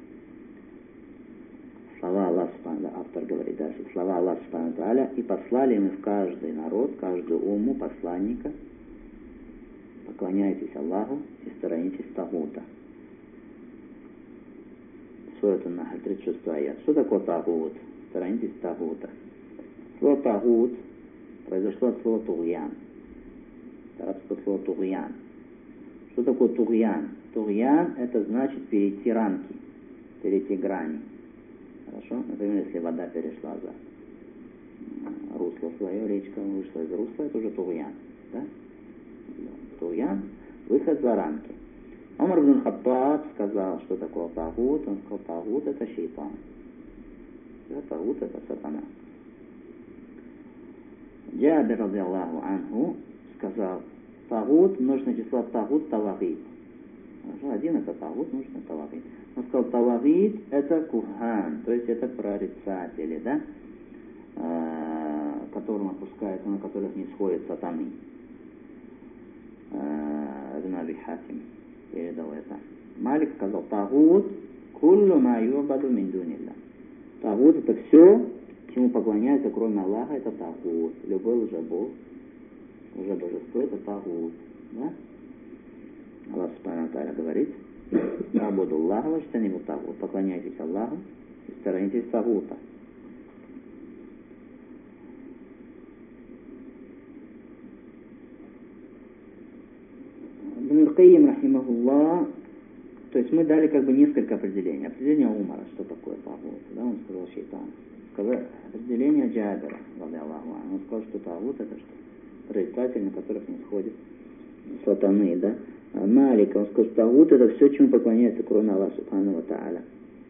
Speaker 1: Слова Аллаха Субхану, автор говорит дальше, слова Аллаха Субхану тааля: и послали мы в каждый народ, каждую умму посланника, поклоняйтесь Аллаху и сторонитесь тагута. Сура Ан-Нахль, 36 аят. Что такое тагут? Сторонитесь тагута. Слово тагут произошло от слова тугьян. Арабское слово тугьян. Что такое тугьян? Тугьян это значит перейти рамки, перейти грани. Хорошо? Например, если вода перешла за русло свое, речка вышла из русла, это уже тугьян. Да? Тугьян — выход за рамки. Умар ибн Хаттаб сказал, что такое тагут. Он сказал, тагут это шейтан. Тагут это сатана. Джабир радиаллаху анху сказал, тагут, множественное число тагут тавагид. Один это тагут, множественное тавагид. Он сказал, тавагид это кухан, то есть это прорицатели, да? Которым опускаются, на которых не сходят сатаны. Ибн Аби Хатим передал это. Малик сказал, тагут куллу ма ю'баду мин дунилля. Тагут это все, чему поклоняются, кроме Аллаха, это тагут. Любой лжебог, лжебожество, это тагут. Да? Аллах Субхану ва Тааля говорит, «Абуду Аллаха ваштанибу тагут». Поклоняйтесь Аллаху и сторонитесь тагута. Ибн Аль-Кайим, рахимахуллах, то есть мы дали как бы несколько определений. Определение Умара, что такое тагут. Да, он сказал шейтан. Сказал определение Джабира, радиаллаху анху. Он сказал, что тагут это что? Прорицатель, на которых не сходит сатаны, да? А Малик, он сказал, что тагут это все, чему поклоняется, кроме Аллаха Субхану ва Тааля.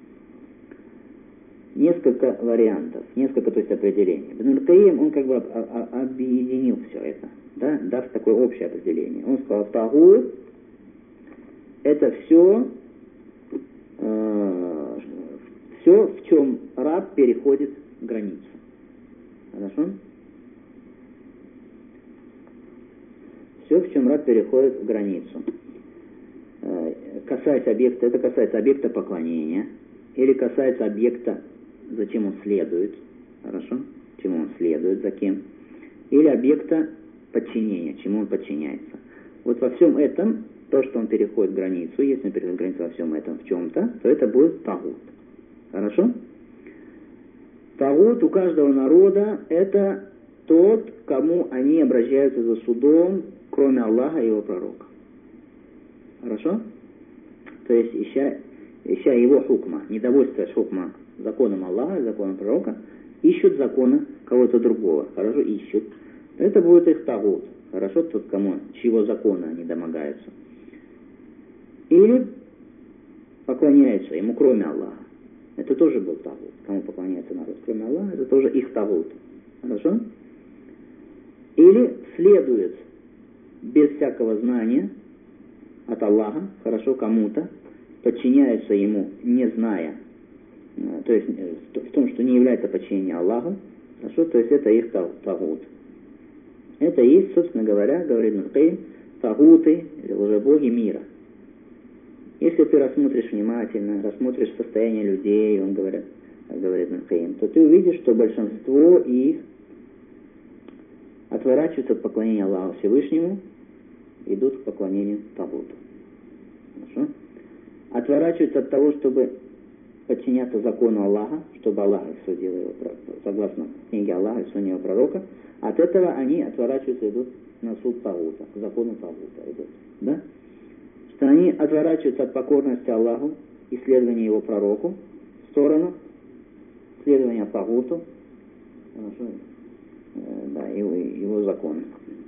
Speaker 1: Несколько вариантов, несколько, то есть определений. Ибн Аль-Кайим, он как бы объединил все это, да, дав такое общее определение. Он сказал, тагут это все, в чем раб переходит границу. Хорошо? Все, в чем раб переходит границу. Касается объекта, это касается объекта поклонения, или касается объекта, зачем он следует, хорошо? Чему он следует, за кем, или объекта подчинения, чему он подчиняется. Вот во всем этом, то, что он переходит границу, если он переходит границу во всем этом в чем-то, то это будет тагут. Хорошо? Тагут у каждого народа это тот, к кому они обращаются за судом, кроме Аллаха и его пророка. Хорошо? То есть, ища его хукма, недовольствуясь хукма законом Аллаха, законом пророка, ищут закона кого-то другого. Хорошо? Ищут. Это будет их тагут. Хорошо? Тот, чьего закона они домогаются. Или поклоняются ему, кроме Аллаха. Это тоже был тагут. Кому поклоняется народ, кроме Аллаха, это тоже их тагут. Хорошо? Или следует без всякого знания от Аллаха, хорошо, кому-то, подчиняются ему, не зная, то есть в том, что не является подчинением Аллаху, хорошо, то есть это их тагут. Это есть, собственно говоря, говорит Ибн Аль-Кайим, тагуты или лжебоги мира. Если ты рассмотришь внимательно, рассмотришь состояние людей, он говорит Ибн Аль-Кайим, то ты увидишь, что большинство их отворачиваются от поклонения Аллаху Всевышнему, идут к поклонению тагуту. Хорошо? Отворачиваются от того, чтобы подчиняться закону Аллаха, чтобы Аллах их судил его, согласно книге Аллаха и сунне его пророка. От этого они отворачиваются и идут на суд тагута, к закону тагута идут. Да? Что они отворачиваются от покорности Аллаху и следования его пророку в сторону следования тагуту, да, его закону.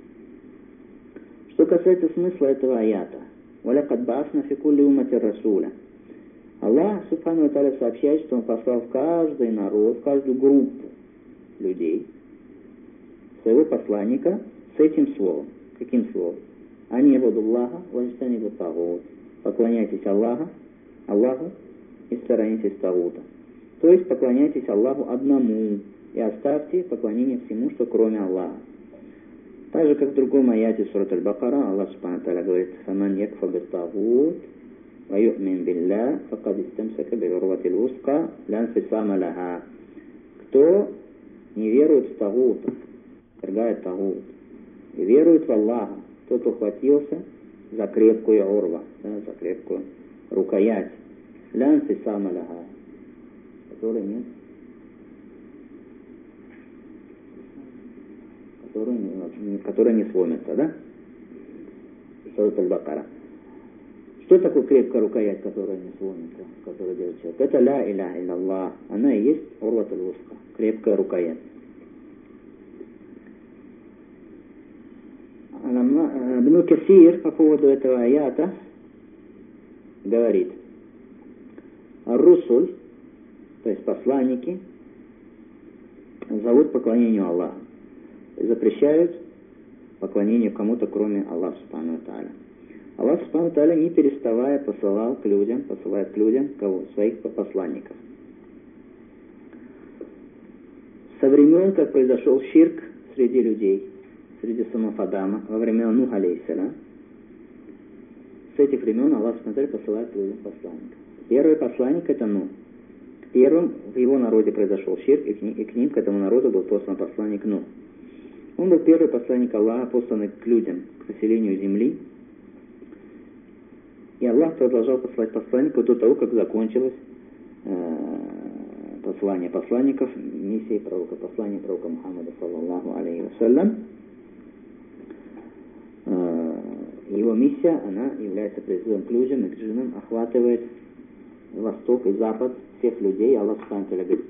Speaker 1: Что касается смысла этого аята, وَلَقَدْ بَعَثْنَا فِي كُلِّ أُمَّةٍ رَسُولًا. Аллах Субхану ва Тааля сообщает, что Он послал в каждый народ, в каждую группу людей своего посланника с этим словом. Каким словом? Ани абудуллаха ваджтанибу тагут. Поклоняйтесь Аллаху и сторонитесь тагута. То есть поклоняйтесь Аллаху одному и оставьте поклонение всему, что кроме Аллаха. Так же, как в другом аяте сурат Аль-Бакара, Аллах Субхану ва Тааля говорит: «Фаман якфур бит-тагут ва ю'мин биллах, факад истамсака би-урватил вусқа ла инфисама лаха». Кто не верует в тагута, отвергает тагут, и верует в Аллаха, тот ухватился за крепкую урва, да, за крепкую рукоять, ла инфисама лаха, которой нет которая не сломится, да? Сурат Аль-Бакара. Что такое крепкая рукоять, которая не сломится, которая держит человек? Это ля иляха илляллах. Она и есть урват аль-вусқа, крепкая рукоять. Ибн Касир по поводу этого аята говорит: Ар-Русуль, то есть посланники, зовут поклонению Аллаху, запрещают поклонению кому-то, кроме Аллаха Субхану ва Тааля. Аллах Субхану ва Тааля, не переставая, посылает к людям кого? Своих посланников. Со времен, как произошел ширк среди людей, среди сынов Адама, во времена Нуха алейхиссалям, с этих времен Аллах Субхану ва Тааля посылает к людям посланников. Первый посланник — это Нух. Первым в его народе произошел ширк, и к ним, к этому народу, был послан посланник Нух. Он был первый посланник Аллаха, посланный к людям, к населению земли. И Аллах продолжал посылать посланников до того, как закончилось послание посланников, миссия пророка, послание пророка Мухаммада, саллаллаху алейхи вассалям. Его миссия, она является призывом к людям и к джиннам, охватывает восток и запад всех людей. Аллах Субхану ва Тааля говорит,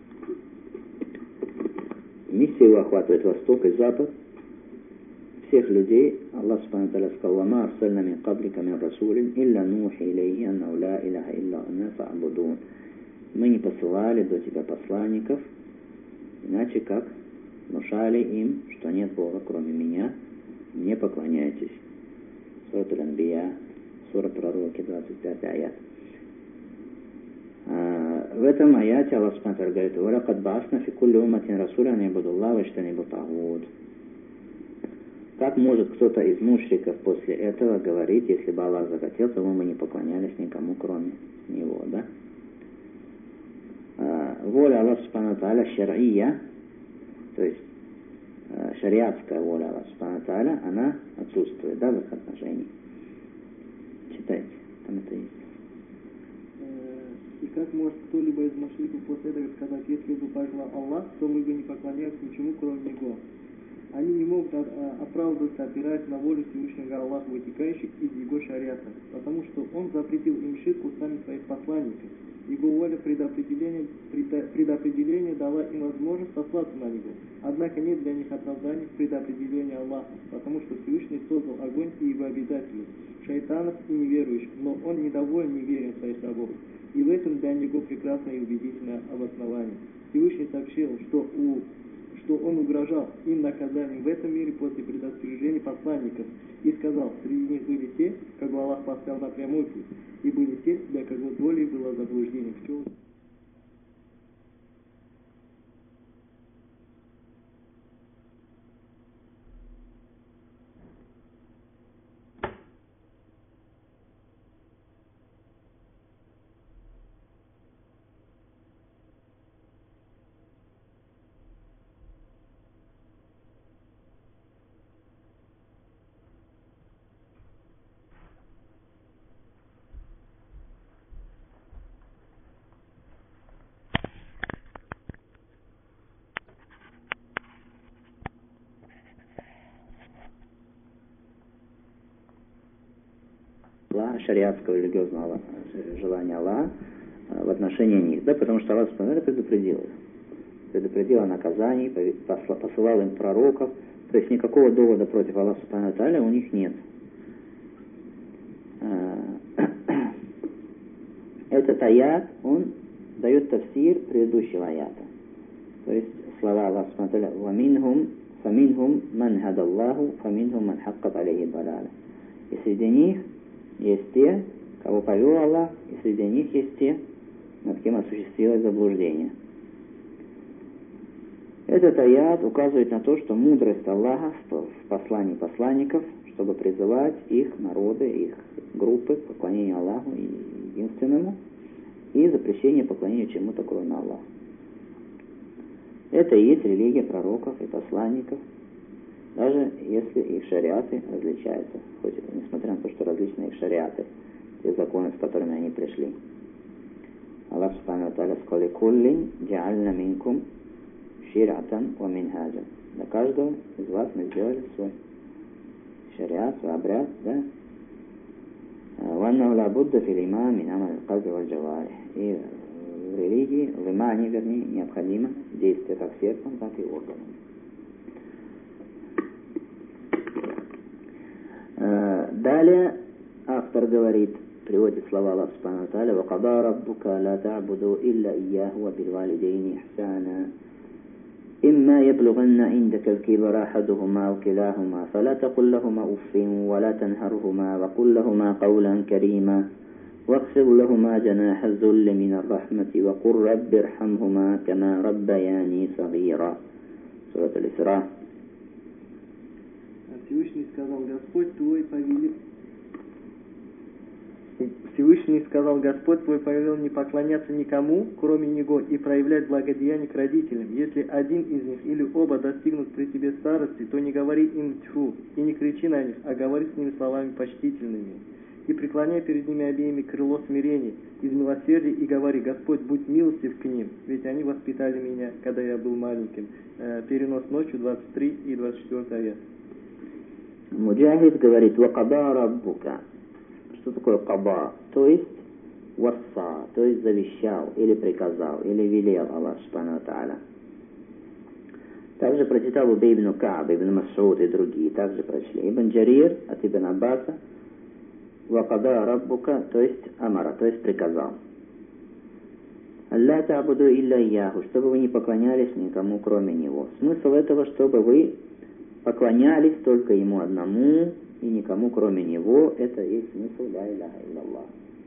Speaker 1: миссия его охватывает восток и запад всех людей. Аллах Субхану ва Тааля сказал: «Ма арсальна мин каблика мин расулин, илля нухи илейхи аннау ла иляха илля ана фа'будун». Мы не посылали до тебя посланников, иначе как внушали им, что нет Бога, кроме меня, не поклоняйтесь. Сурат Аль-Анбия, сура Пророки, 25 аят. В этом аяте Аллах Субхану ва Тааля говорит: «Валакад ба'асна фи кулли умматин расуля ан и'будуллаха ва ижтанибут тагут». Как может кто-то из мушриков после этого говорить, если бы Аллах захотел, то мы бы не поклонялись никому, кроме Него, да? Воля Аллаха Субхану ва Тааля шар'ия, то есть шариатская воля Аллаха Субхану ва Тааля, она отсутствует, да, в их отношении. Читайте, там это есть.
Speaker 2: И как может кто-либо из мушриков после этого сказать: если бы пожелал Аллах, то мы бы не поклонялись ничему, кроме Него? Они не могут оправдываться, опираясь на волю Всевышнего Аллаха, вытекающих из Его шариата, потому что Он запретил им ширк устами своих посланников. Его воля предопределения дала им возможность сослаться на Него. Однако нет для них оправданий в предопределении Аллаха, потому что Всевышний создал огонь и его обитателей, шайтанов и неверующих, но Он недоволен неверием своих рабов. И в этом для него прекрасное и убедительное обоснование. Всевышний сообщил, что Он угрожал им наказанием в этом мире после предостережения посланников, и сказал: среди них были те, кого Аллах поставил на прямой путь, и были те, для кого долей было заблуждение.
Speaker 1: Шариатского религиозного желания Аллаха в отношении них, да, потому что Аллах предупредил о наказании, посылал им пророков, то есть никакого довода против Аллаха Субхану ва Тааля у них нет. Этот аят, он дает тафсир предыдущего аята, то есть слова Аллаха Субхану ва Тааля: «Ваминхум фаминхум ман хадаллаху фаминхум ман хаккат алейхи далаля». И среди них есть те, кого повел Аллах, и среди них есть те, над кем осуществилось заблуждение. Этот аят указывает на то, что мудрость Аллаха в послании посланников, чтобы призывать их народы, их группы к поклонению Аллаху единственному, и запрещение поклонению чему-то, кроме Аллаха. Это и есть религия пророков и посланников, даже если их шариаты различаются, хоть это несмотря на то, что различные их шариаты, те законы, с которыми они пришли. Аллах Субхану ва Тааля сказал: «Куллин джа'альна минкум шир'атан ва минхаджан. Для каждого из вас мы сделали свой шариат, свой обряд, да? وأنه لا بد في الإيمان من عمل القلب والجوارح. И в религии, в имане, вернее, необходимо действие как сердцем, так и органом. Далее автор говорит, приводит слова Аллаха Субхану ва Тааля: وَقَضَى رَبُّكَ لَا تَعْبُدُوا إِلَّا إِيَّاهُ وَبِالْوَالِدَيْنِ إِحْسَانًا إما يبلغن عندك الكبر أحدهما أو كلاهما فلا تقل لهما أف ولا تنهرهما وقل لهما قولا كريما واخفض لهما جناح الذل من الرحمة وقل رب ارحمهما كما ربياني صغيرا. Сура Аль-Исра.
Speaker 2: Всевышний сказал: Господь твой повелел. Всевышний сказал: Господь твой повелел не поклоняться никому, кроме Него, и проявлять благодеяние к родителям. Если один из них или оба достигнут при тебе старости, то не говори им тьфу и не кричи на них, а говори с ними словами почтительными. И преклоняй перед ними обеими крыло смирения из милосердия и говори: Господь, будь милостив к ним, ведь они воспитали меня, когда я был маленьким. Перенос ночью 23 и 24 аят.
Speaker 1: Муджахид говорит: «Вакада раббука». Что такое каба? То есть васса, то есть завещал, или приказал, или велел Аллах Субхану ва Тааля. Также прочитал Убей ибн Кааб, ибн Мас'уд и другие, также прочли. Ибн Джарир от Ибн Аббаса: «Вакада раббука», то есть амара, то есть приказал. «Алла та'буду илля ияху», чтобы вы не поклонялись никому, кроме него. Смысл этого, чтобы вы поклонялись только ему одному и никому, кроме него. Это есть смысл ля иляха илляллах.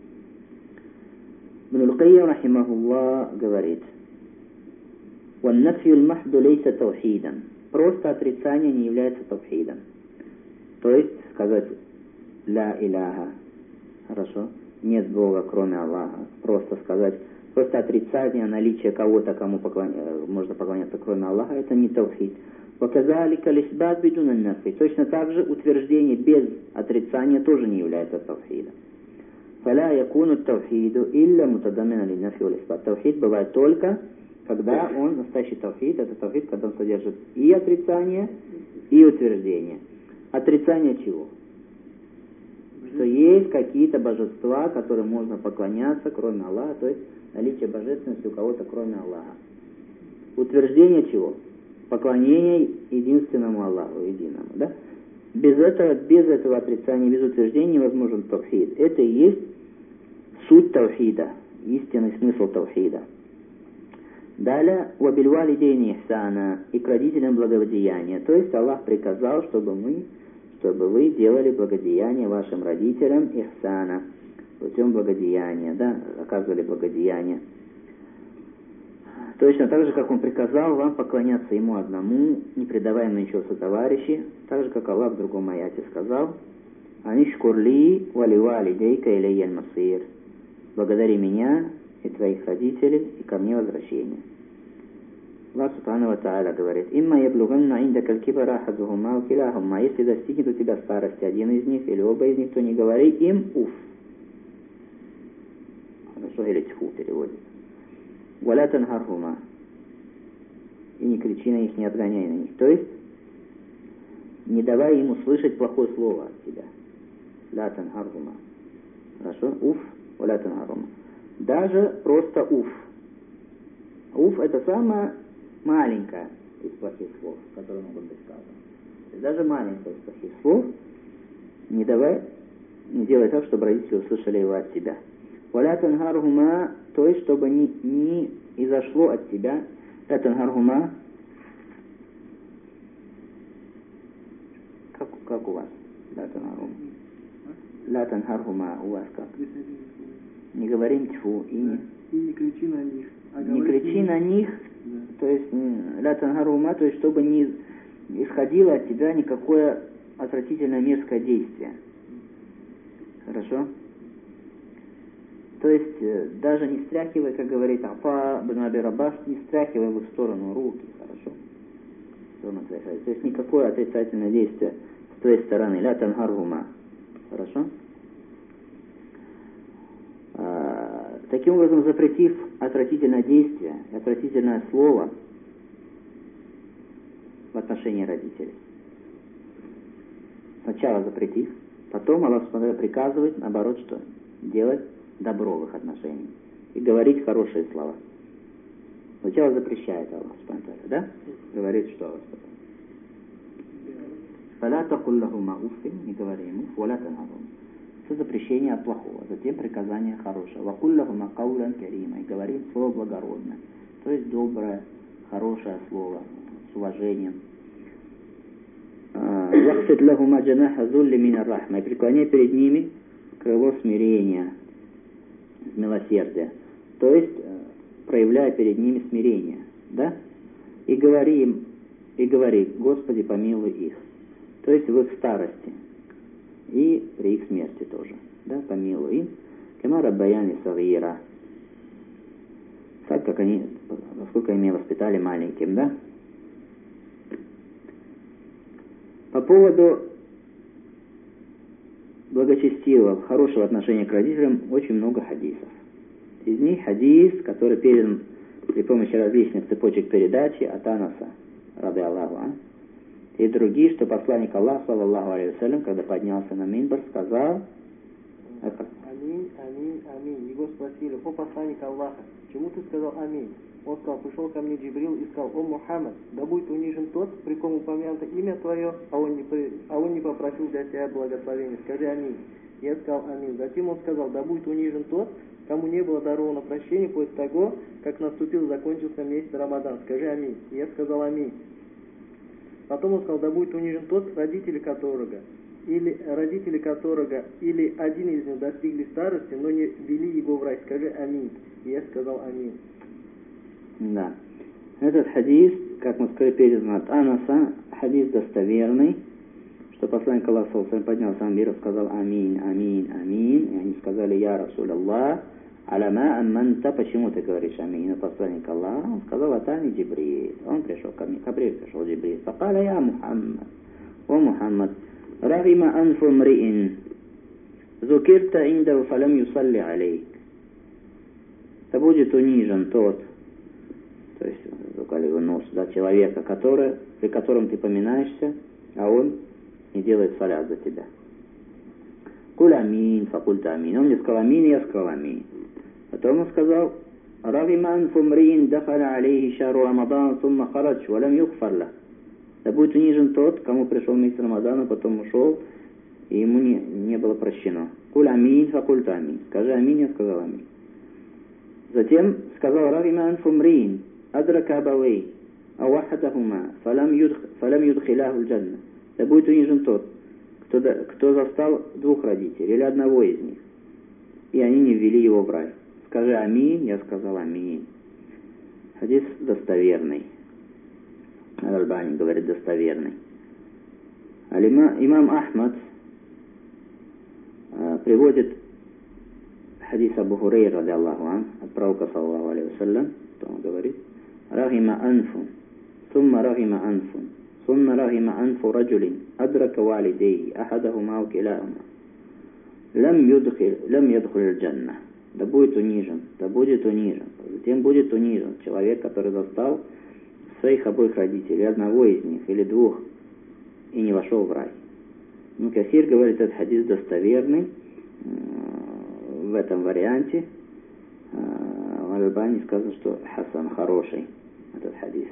Speaker 1: Ибн Аль-Кайим рахимахуллах говорит: «Ваннафью аль-махду лейса таухидом». Просто отрицание не является таухидом. То есть сказать ля иляха, хорошо, нет Бога, кроме Аллаха. Просто сказать, просто отрицание наличия кого-то, кому можно поклоняться, кроме Аллаха, это не таухид. وَكَذَلِكَ الْإِثْبَاتُ بِدُونَ النَّفْيِ. Точно так же утверждение без отрицания тоже не является таухидом. فَلَا يَكُونُ التَّوْحِيدُ إِلَّا مُتَضَمِّنًا لِلنَّفْيِ وَالْإِثْبَاتِ. Таухид бывает только, когда он, настоящий таухид, это таухид, когда он содержит и отрицание, и утверждение. Отрицание чего? Что есть какие-то божества, которым можно поклоняться, кроме Аллаха, то есть наличие божественности у кого-то, кроме Аллаха. Утверждение чего? Поклонение единственному Аллаху, единому, да? Без этого отрицания, без утверждения невозможен таухид. Это и есть суть таухида, истинный смысл таухида. Далее, «Вабильвалидейни ихсана», и к родителям благодеяния. То есть Аллах приказал, чтобы вы делали благодеяние вашим родителям ихсана, путем благодеяния, да, оказывали благодеяние. Точно так же, как Он приказал вам поклоняться Ему одному, не предавая ему ничего сотоварищи, так же, как Аллах в другом аяте сказал: «Анишкурли валивалидейка илейяль масир». Благодари меня и твоих родителей, и ко мне возвращение. Аллах Субхану ва Тааля говорит: «Имма яблуганна индака аль-кибара ахадухума ау килахума». Если достигнет у тебя старости один из них или оба из них, то не говори им уф. Хорошо, или тьфу переводится. «Валя танхархума», и не кричи на них, не отгоняй на них. То есть, не давай ему слышать плохое слово от тебя. «Ля танхархума». Хорошо? «Уф», «валя танхархума». Даже просто «уф». «Уф» — это самое маленькое из плохих слов, которые могут быть сказаны. Даже маленькое из плохих слов не делай так, чтобы родители услышали его от тебя. «Валя танхархума», то есть, чтобы не изошло от тебя. «Ля танхархума», как у вас? «Ля танхархума». «Ля танхархума» у вас как? Не говорим тьфу и
Speaker 2: не кричи на них.
Speaker 1: Не кричи на них, да. То есть «ля танхархума», то есть, чтобы не исходило от тебя никакое отвратительное мерзкое действие. Хорошо? То есть, даже не встряхивай, как говорит Афа бин Аби Рабах, не встряхивай в их сторону руки, хорошо? То есть, никакое отрицательное действие с твоей стороны. «Ля танхархума». Хорошо? Таким образом, запретив отвратительное действие, отвратительное слово, в отношении родителей. Сначала запретив, потом Аллах приказывает, наоборот, что? Делать добро в их отношениях и говорить хорошие слова. Сначала запрещает Аллах, да? Говорит, что Аллах. «Фаля такуль лахума уффин», не говори ему, «фаля танхархума». Все запрещение от плохого, затем приказание хорошее. «Вакуль лахума каулян карима», и говори слово благородное, то есть доброе, хорошее слово, с уважением. «Вахфид лахума джанаха зулли мина рахма», и преклоняй перед ними крыло смирения, милосердия, то есть проявляя перед ними смирение, да? И говори им, Господи, помилуй их, то есть в их старости и при их смерти тоже, да, помилуй им, кама раббаяни сагира, так как они, насколько они меня воспитали маленьким, да? По поводу благочестивого, хорошего отношения к родителям очень много хадисов. Из них хадис, который передан при помощи различных цепочек передачи от Анаса, рады Аллаху, и другие, что посланник Аллаха, саллаллаху алейхи вассалям, когда поднялся на минбар, сказал:
Speaker 2: аминь, аминь, аминь. Его спросили: о посланник Аллаха, чему ты сказал аминь? Он сказал: пришел ко мне Джибрил и сказал: о Мухаммад, да будет унижен тот, при ком упомянуто имя твое, а он не попросил для тебя благословения. Скажи аминь. Я сказал аминь. Затем он сказал: да будет унижен тот, кому не было даровано прощения после того, как закончился месяц Рамадан. Скажи аминь. Я сказал аминь. Потом он сказал: да будет унижен тот, родители которого или один из них достигли старости, но не ввели его в рай. Скажи аминь. И я сказал аминь.
Speaker 1: Да. Этот хадис, как мы сказали, передан от Анаса, хадис достоверный, что посланник Аллаха поднялся на мир и сказал аминь, аминь, аминь. И они сказали: я Расуль Аллах, аляма амманта, почему ты говоришь аминь? И посланник Аллаха, он сказал: атани Джибрил. Он пришел ко мне, пришел Джибрил. Факаля: я Мухаммад, о Мухаммад, рагима анфу мриин, зукирта индау фалам юсалли алейк. Да будет унижен тот, то есть зукали его нос, да, человека, при котором ты поминаешься, а он не делает салят за тебя. Куль амин, факульта амин. Он мне сказал амин, я сказал амин. Потом он сказал: рагиман фумрин дахаля алейхи шару рамадан, сумма харадж, валям юхфарла. Да будет унижен тот, кому пришел месяц Рамадана, потом ушел, и ему не было прощено. Куль амин, факульта амин. Скажи амин, я сказал амин. Затем сказал: рагиман фумрин адрака абавей, ауахадахума, фалам юдхиляху джанна. Да будет унижен тот, кто застал двух родителей или одного из них, и они не ввели его в рай. Скажи аминь, я сказал аминь. Хадис достоверный. Аль-Альбани говорит достоверный. Имам Ахмад приводит хадис Абу Хурейра, ради Аллаху ан, от пророка, саллаллаху алейхи вассалям, что он говорит: рагима анфу, сумма рагима анфу, сумма рагима анфу раджулин, адрака валидейhi, ахадахума ау килахума, лам ядхуль джанна. Да будет унижен, затем будет унижен человек, который застал своих обоих родителей, одного из них или двух, и не вошел в рай. Касир говорит, этот хадис достоверный в этом варианте. В Аль-Альбани сказано, что хасан, хороший этот хадис.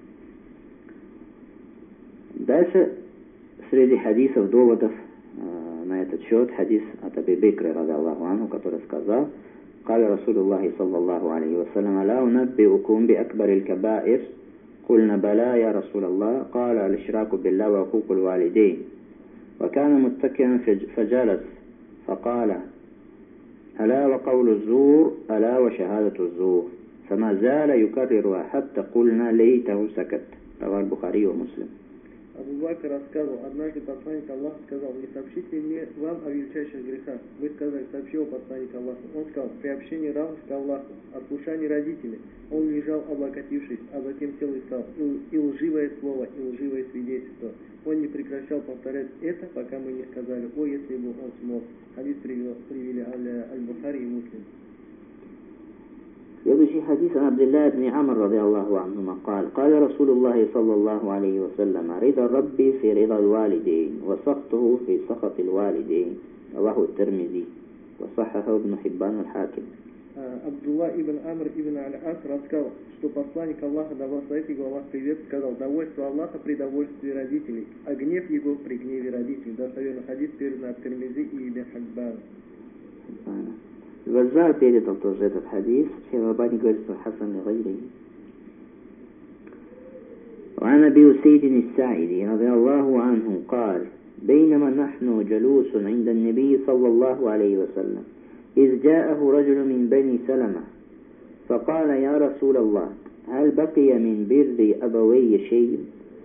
Speaker 1: Дальше среди хадисов, доводов на этот счет, хадис от Аби Бикра, ради Аллаху анху, который сказал: قال رسول الله صلى الله عليه وسلم: لا أنبئكم بأكبر الكبائر قلنا بلى يا رسول الله قال الإشراك بالله وعقوق الوالدين. وكان متكئا فجلس فقال: ألا وقول الزور ألا وشهادة الزور. فما زال يكررها حتى قلنا ليته سكت. رواه البخاري ومسلم.
Speaker 2: Абу Бакр рассказывал: однажды посланник Аллаха сказал: не сообщите мне вам о величайших грехах. Вы сказали: сообщил посланник Аллаха. Он сказал: приобщение равных к Аллаху, ослушание родителей. Он лежал, облокотившись, а затем сел и сказал: и лживое слово, и лживое свидетельство. Он не прекращал повторять это, пока мы не сказали: о, если бы он смог. Хадис привели Аль-Бухари и Муслим.
Speaker 1: Следующий хадис عن عبد الله بن عمرو رضي الله عنهما قال قال رسول الله صلى الله عليه وسلم رضا ربي في رضا الوالدين وسخطه في سخط الوالدين رواه الترمذي وصححه ابن حبان الحاكم.
Speaker 2: Абдулла ибн Амр ибн Аль-Ас рассказал, что посланник Аллаха, да благословит его Аллах привет, сказал: довольство Аллаха при довольстве родителей, а гнев его при гневе родителей. Достоверный хадис передан от Тирмизи и Ибн Хиббан.
Speaker 1: Ваззар передал тоже этот хадис, в Албани говорит, что Хасан Гайри. وعن أبي أسيد الساعدي رضي الله عنه قال بينما نحن جلوس عند النبي صلى الله عليه وسلم إذ جاءه رجل من بني سلمة فقال يا رسول الله هل بقي من بر أبوي شيء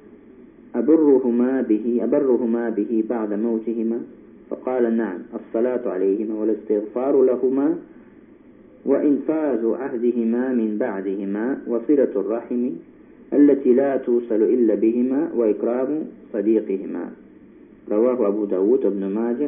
Speaker 1: أبرهما به بعد موتهما فقال نعم الصلاة عليهما والاستغفار لهما وإنفاذ عهدهما من بعدهما وصلة الرحم التي لا توصل إلا بهما وإكرام صديقهما رواه أبو داود وابن ماجه.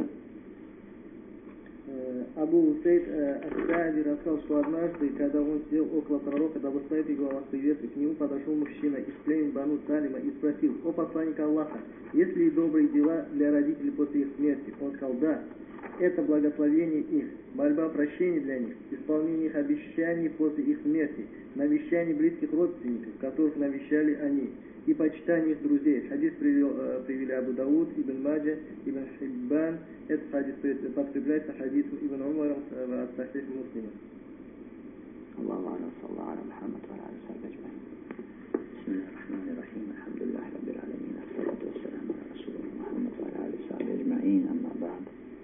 Speaker 2: Абу Усейд Ас-Саади рассказал, что однажды, когда он сидел около пророка, да благословит его Аллах приветствие, к нему подошел мужчина из племени Бану Салима и спросил: «О посланник Аллаха, есть ли добрые дела для родителей после их смерти?» Он сказал: «Да, это благословение их, мольба прощения для них, исполнение их обещаний после их смерти, навещание близких родственников, которых навещали они, и почитание их друзей». Хадис привели Абу Дауд, Ибн Маджа, Ибн Хиббан. Этот хадис подкрепляется хадисом Ибн Умаром от Сахих Муслима.
Speaker 1: Аллаху а'лам, саллаллаху аля Мухаммад ва аля алихи аджмаин. Бисмиллахир рахманир рахим. Алхамдулиллахи раббил аламин. Ассалату вассаламу аля расулихи Мухаммад ва аля алихи аджмаин. Амма ба'д.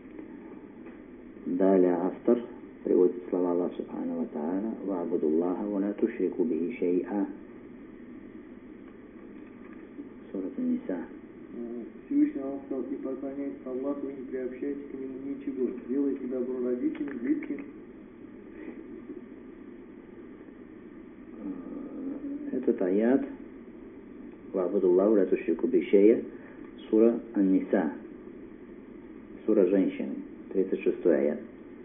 Speaker 1: Далее автор приводит слова Аллаха субхану ва тааля: «Ва'будуллаха ва ла тушрику бихи шай'а». Сура Ан-Ниса.
Speaker 2: Всевышний Аллах сказал: «И поклоняйтесь Аллаху и не приобщайте к нему ничего. Делайте добро родителям, близким».
Speaker 1: Этот аят «Ва'будуллаху ла тушрику бихи шай'а», сура Ан-Ниса, сура женщин, 36 аят.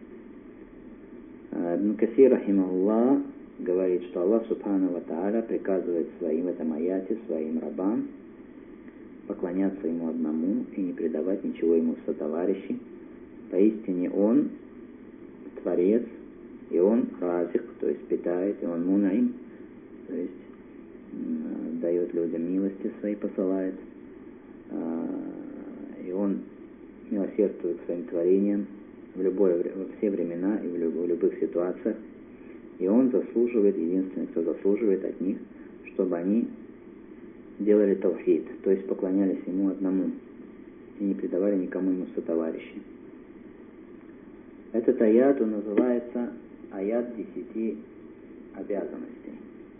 Speaker 1: Ибн Касир, рахимахуллах, говорит, что Аллах субхану ва тааля приказывает в этом аяте своим рабам поклоняться ему одному и не предавать ничего ему в сотоварищи. Поистине он творец, и он разик, то есть питает, и он мунаим, то есть дает людям милости свои, посылает, и он милосердствует своим творением во все времена и в любых ситуациях. И он заслуживает, единственный, кто заслуживает от них, чтобы они делали таухид, то есть поклонялись ему одному и не предавали никому ему сотоварищи. Этот аят, он называется аят 10 обязанностей.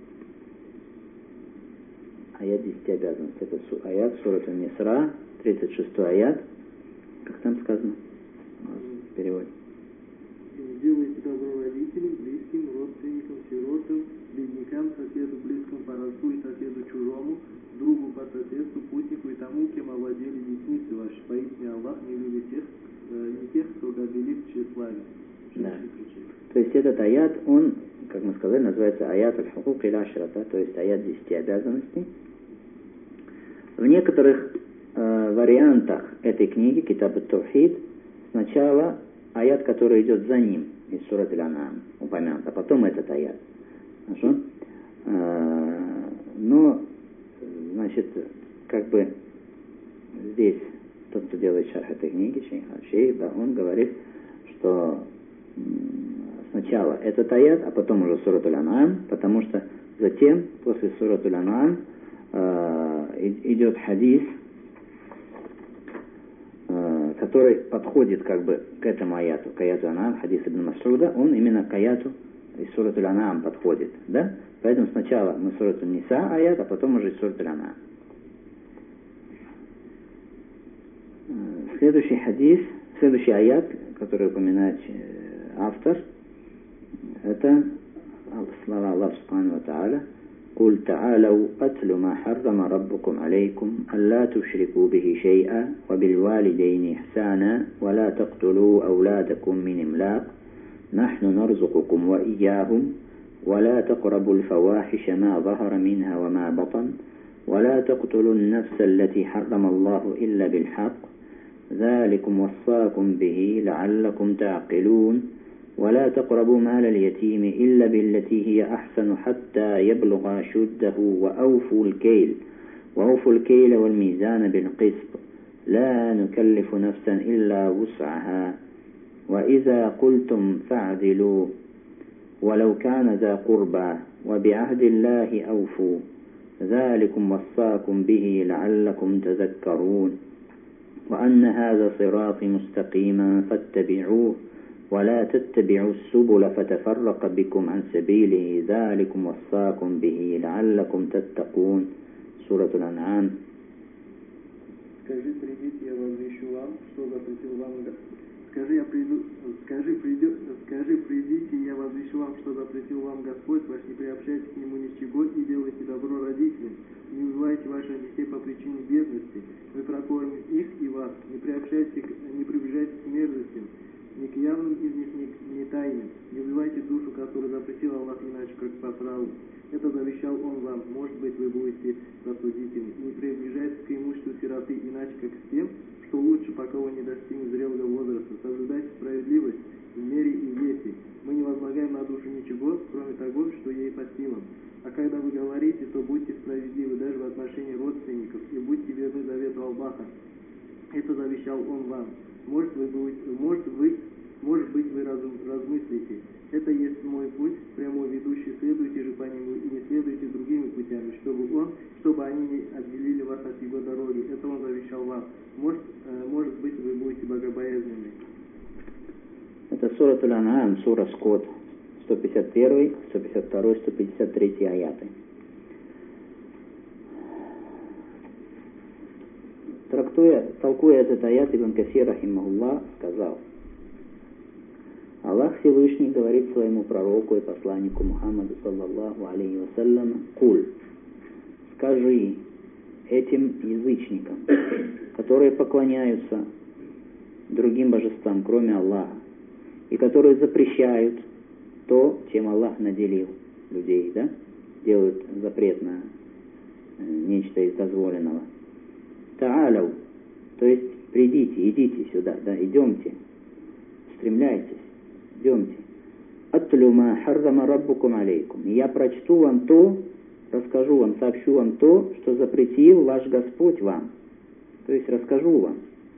Speaker 1: Аят 10 обязанностей. Это аят сурат Ан-Нисра, 36 аят. Как там сказано? В переводе.
Speaker 2: Делайте добро родителям, близким, родственникам, сиротам, беднякам, соседу близкому по родству и соседу чужому, другу по соседству, путнику и тому, кем овладели десницы ваши. Поистине Аллах не любит не тех, кто горделив в тщеславии.
Speaker 1: Да. То есть этот аят, он, как мы сказали, называется аят аль-хукук иль-ашрата, то есть аят 10 обязанностей. В некоторых вариантах этой книги, Китаб ат-Таухид, сначала аят, который идет за ним, из сурат Аль-Ан'ам, упомянут, а потом этот аят. Хорошо? Но, значит, как бы здесь тот, кто делает шарх этой книги, шейх, да, он говорит, что сначала этот аят, а потом уже сурат Аль-Ан'ам, потому что затем, после сурат Аль-Ан'ам, идет хадис, который подходит как бы к этому аяту, к аяту Ан'ам, хадис Ибн Мас'уда, он именно к аяту из сурат Аль-Ан'ам подходит, да? Поэтому сначала мы сурат Ан-Ниса аят, а потом уже из сурат Аль-Ан'ам. Следующий аят, который упоминает автор, это слова Аллаха субхану ва тааля: قل تعالوا أتل ما حرم ربكم عليكم ألا تشركوا به شيئا وبالوالدين إحسانا ولا تقتلوا أولادكم من إملاق نحن نرزقكم وإياهم ولا تقربوا الفواحش ما ظهر منها وما بطن ولا تقتلوا النفس التي حرم الله إلا بالحق ذلكم وصاكم به لعلكم تعقلون ولا تقربوا مال اليتيم إلا بالتي هي أحسن حتى يبلغ أشده وأوفوا الكيل والميزان بالقسط لا نكلف نفسا إلا وسعها وإذا قلتم فاعدلوا ولو كان ذا قربى وبعهد الله أوفوا ذلكم وصاكم به لعلكم تذكرون وأن هذا صراطي مستقيما فاتبعوه ولا تتبعوا السبل فتفرق بكم عن سبيله ذلكم وصاكم به لعلكم تتقون. Сурат Аль-Ан'ам.
Speaker 2: Скажи, придите, я возвещу вам, что запретил вам придите, я возвещу вам, что запретил вам Господь ваш, не приобщайте к нему ничего и делайте добро родителям. Не убивайте ваших детей по причине бедности, мы прокормим их и вас. Не приближайтесь к мерзостям, ни к явным из них, ни к тайным. Не убивайте душу, которую запретил Аллах, иначе как по праву. Это завещал Он вам, может быть, вы будете рассудительны. Не приближайтесь к имуществу сироты, иначе как с тем, что лучше, пока он не достигнет зрелого возраста. Соблюдайте справедливость в мере и весе. Мы не возлагаем на душу ничего, кроме того, что ей по силам. А когда вы говорите, то будьте справедливы даже в отношении родственников и будьте верны завету Аллаха. Это завещал Он вам. Может быть, вы размыслите. Это есть мой путь, прямой ведущий, следуйте же по нему и не следуйте другими путями, чтобы они не отделили вас от его дороги. Это Он завещал вам. Может быть, вы будете богобоязненны.
Speaker 1: Это Сурат Аль-Ан'ам, сура Скот, 151, 152, 153 аяты. Толкуя этот аят, Ибн Касир, рахимахуллах, сказал: Аллах Всевышний говорит своему пророку и посланнику Мухаммаду, саллаллаху алейхи вассалям: «Куль, скажи этим язычникам, которые поклоняются другим божествам, кроме Аллаха, и которые запрещают то, чем Аллах наделил людей, да? Делают запрет на нечто из дозволенного. Та'аляу, то есть придите, идите сюда, да, идемте, стремляйтесь, идемте. Атлю ма харрама раббукум алейкум. Я прочту вам то, расскажу вам, сообщу вам то, что запретил ваш Господь вам. То есть расскажу вам.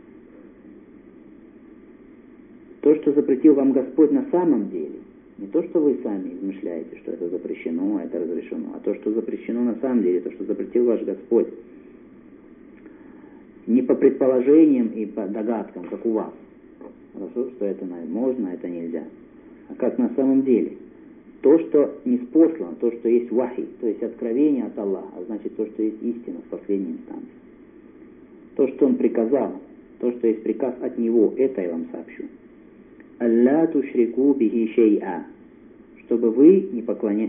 Speaker 1: То, что запретил вам Господь на самом деле. Не то, что вы сами измышляете, что это запрещено, а это разрешено, а то, что запрещено на самом деле, то, что запретил ваш Господь. Не по предположениям и по догадкам, как у вас. Хорошо, что это можно, а это нельзя. А как на самом деле. То, что ниспослано, то, что есть вахи, то есть откровение от Аллаха, а значит то, что есть истина в последней инстанции. То, что Он приказал, то, что есть приказ от Него, это я вам сообщу. «Алла тушрику бихи шей'a», чтобы вы не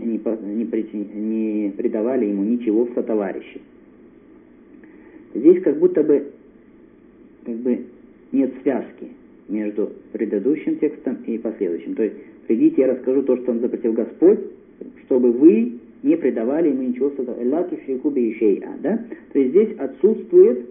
Speaker 1: предавали Ему ничего в сотоварищи. Здесь как будто бы нет связки между предыдущим текстом и последующим. То есть, придите, я расскажу то, что Он запретил Господь, чтобы вы не предавали Ему ничего в сотоварищи. «Алла тушрику бихи шей'a», да? То есть, здесь отсутствует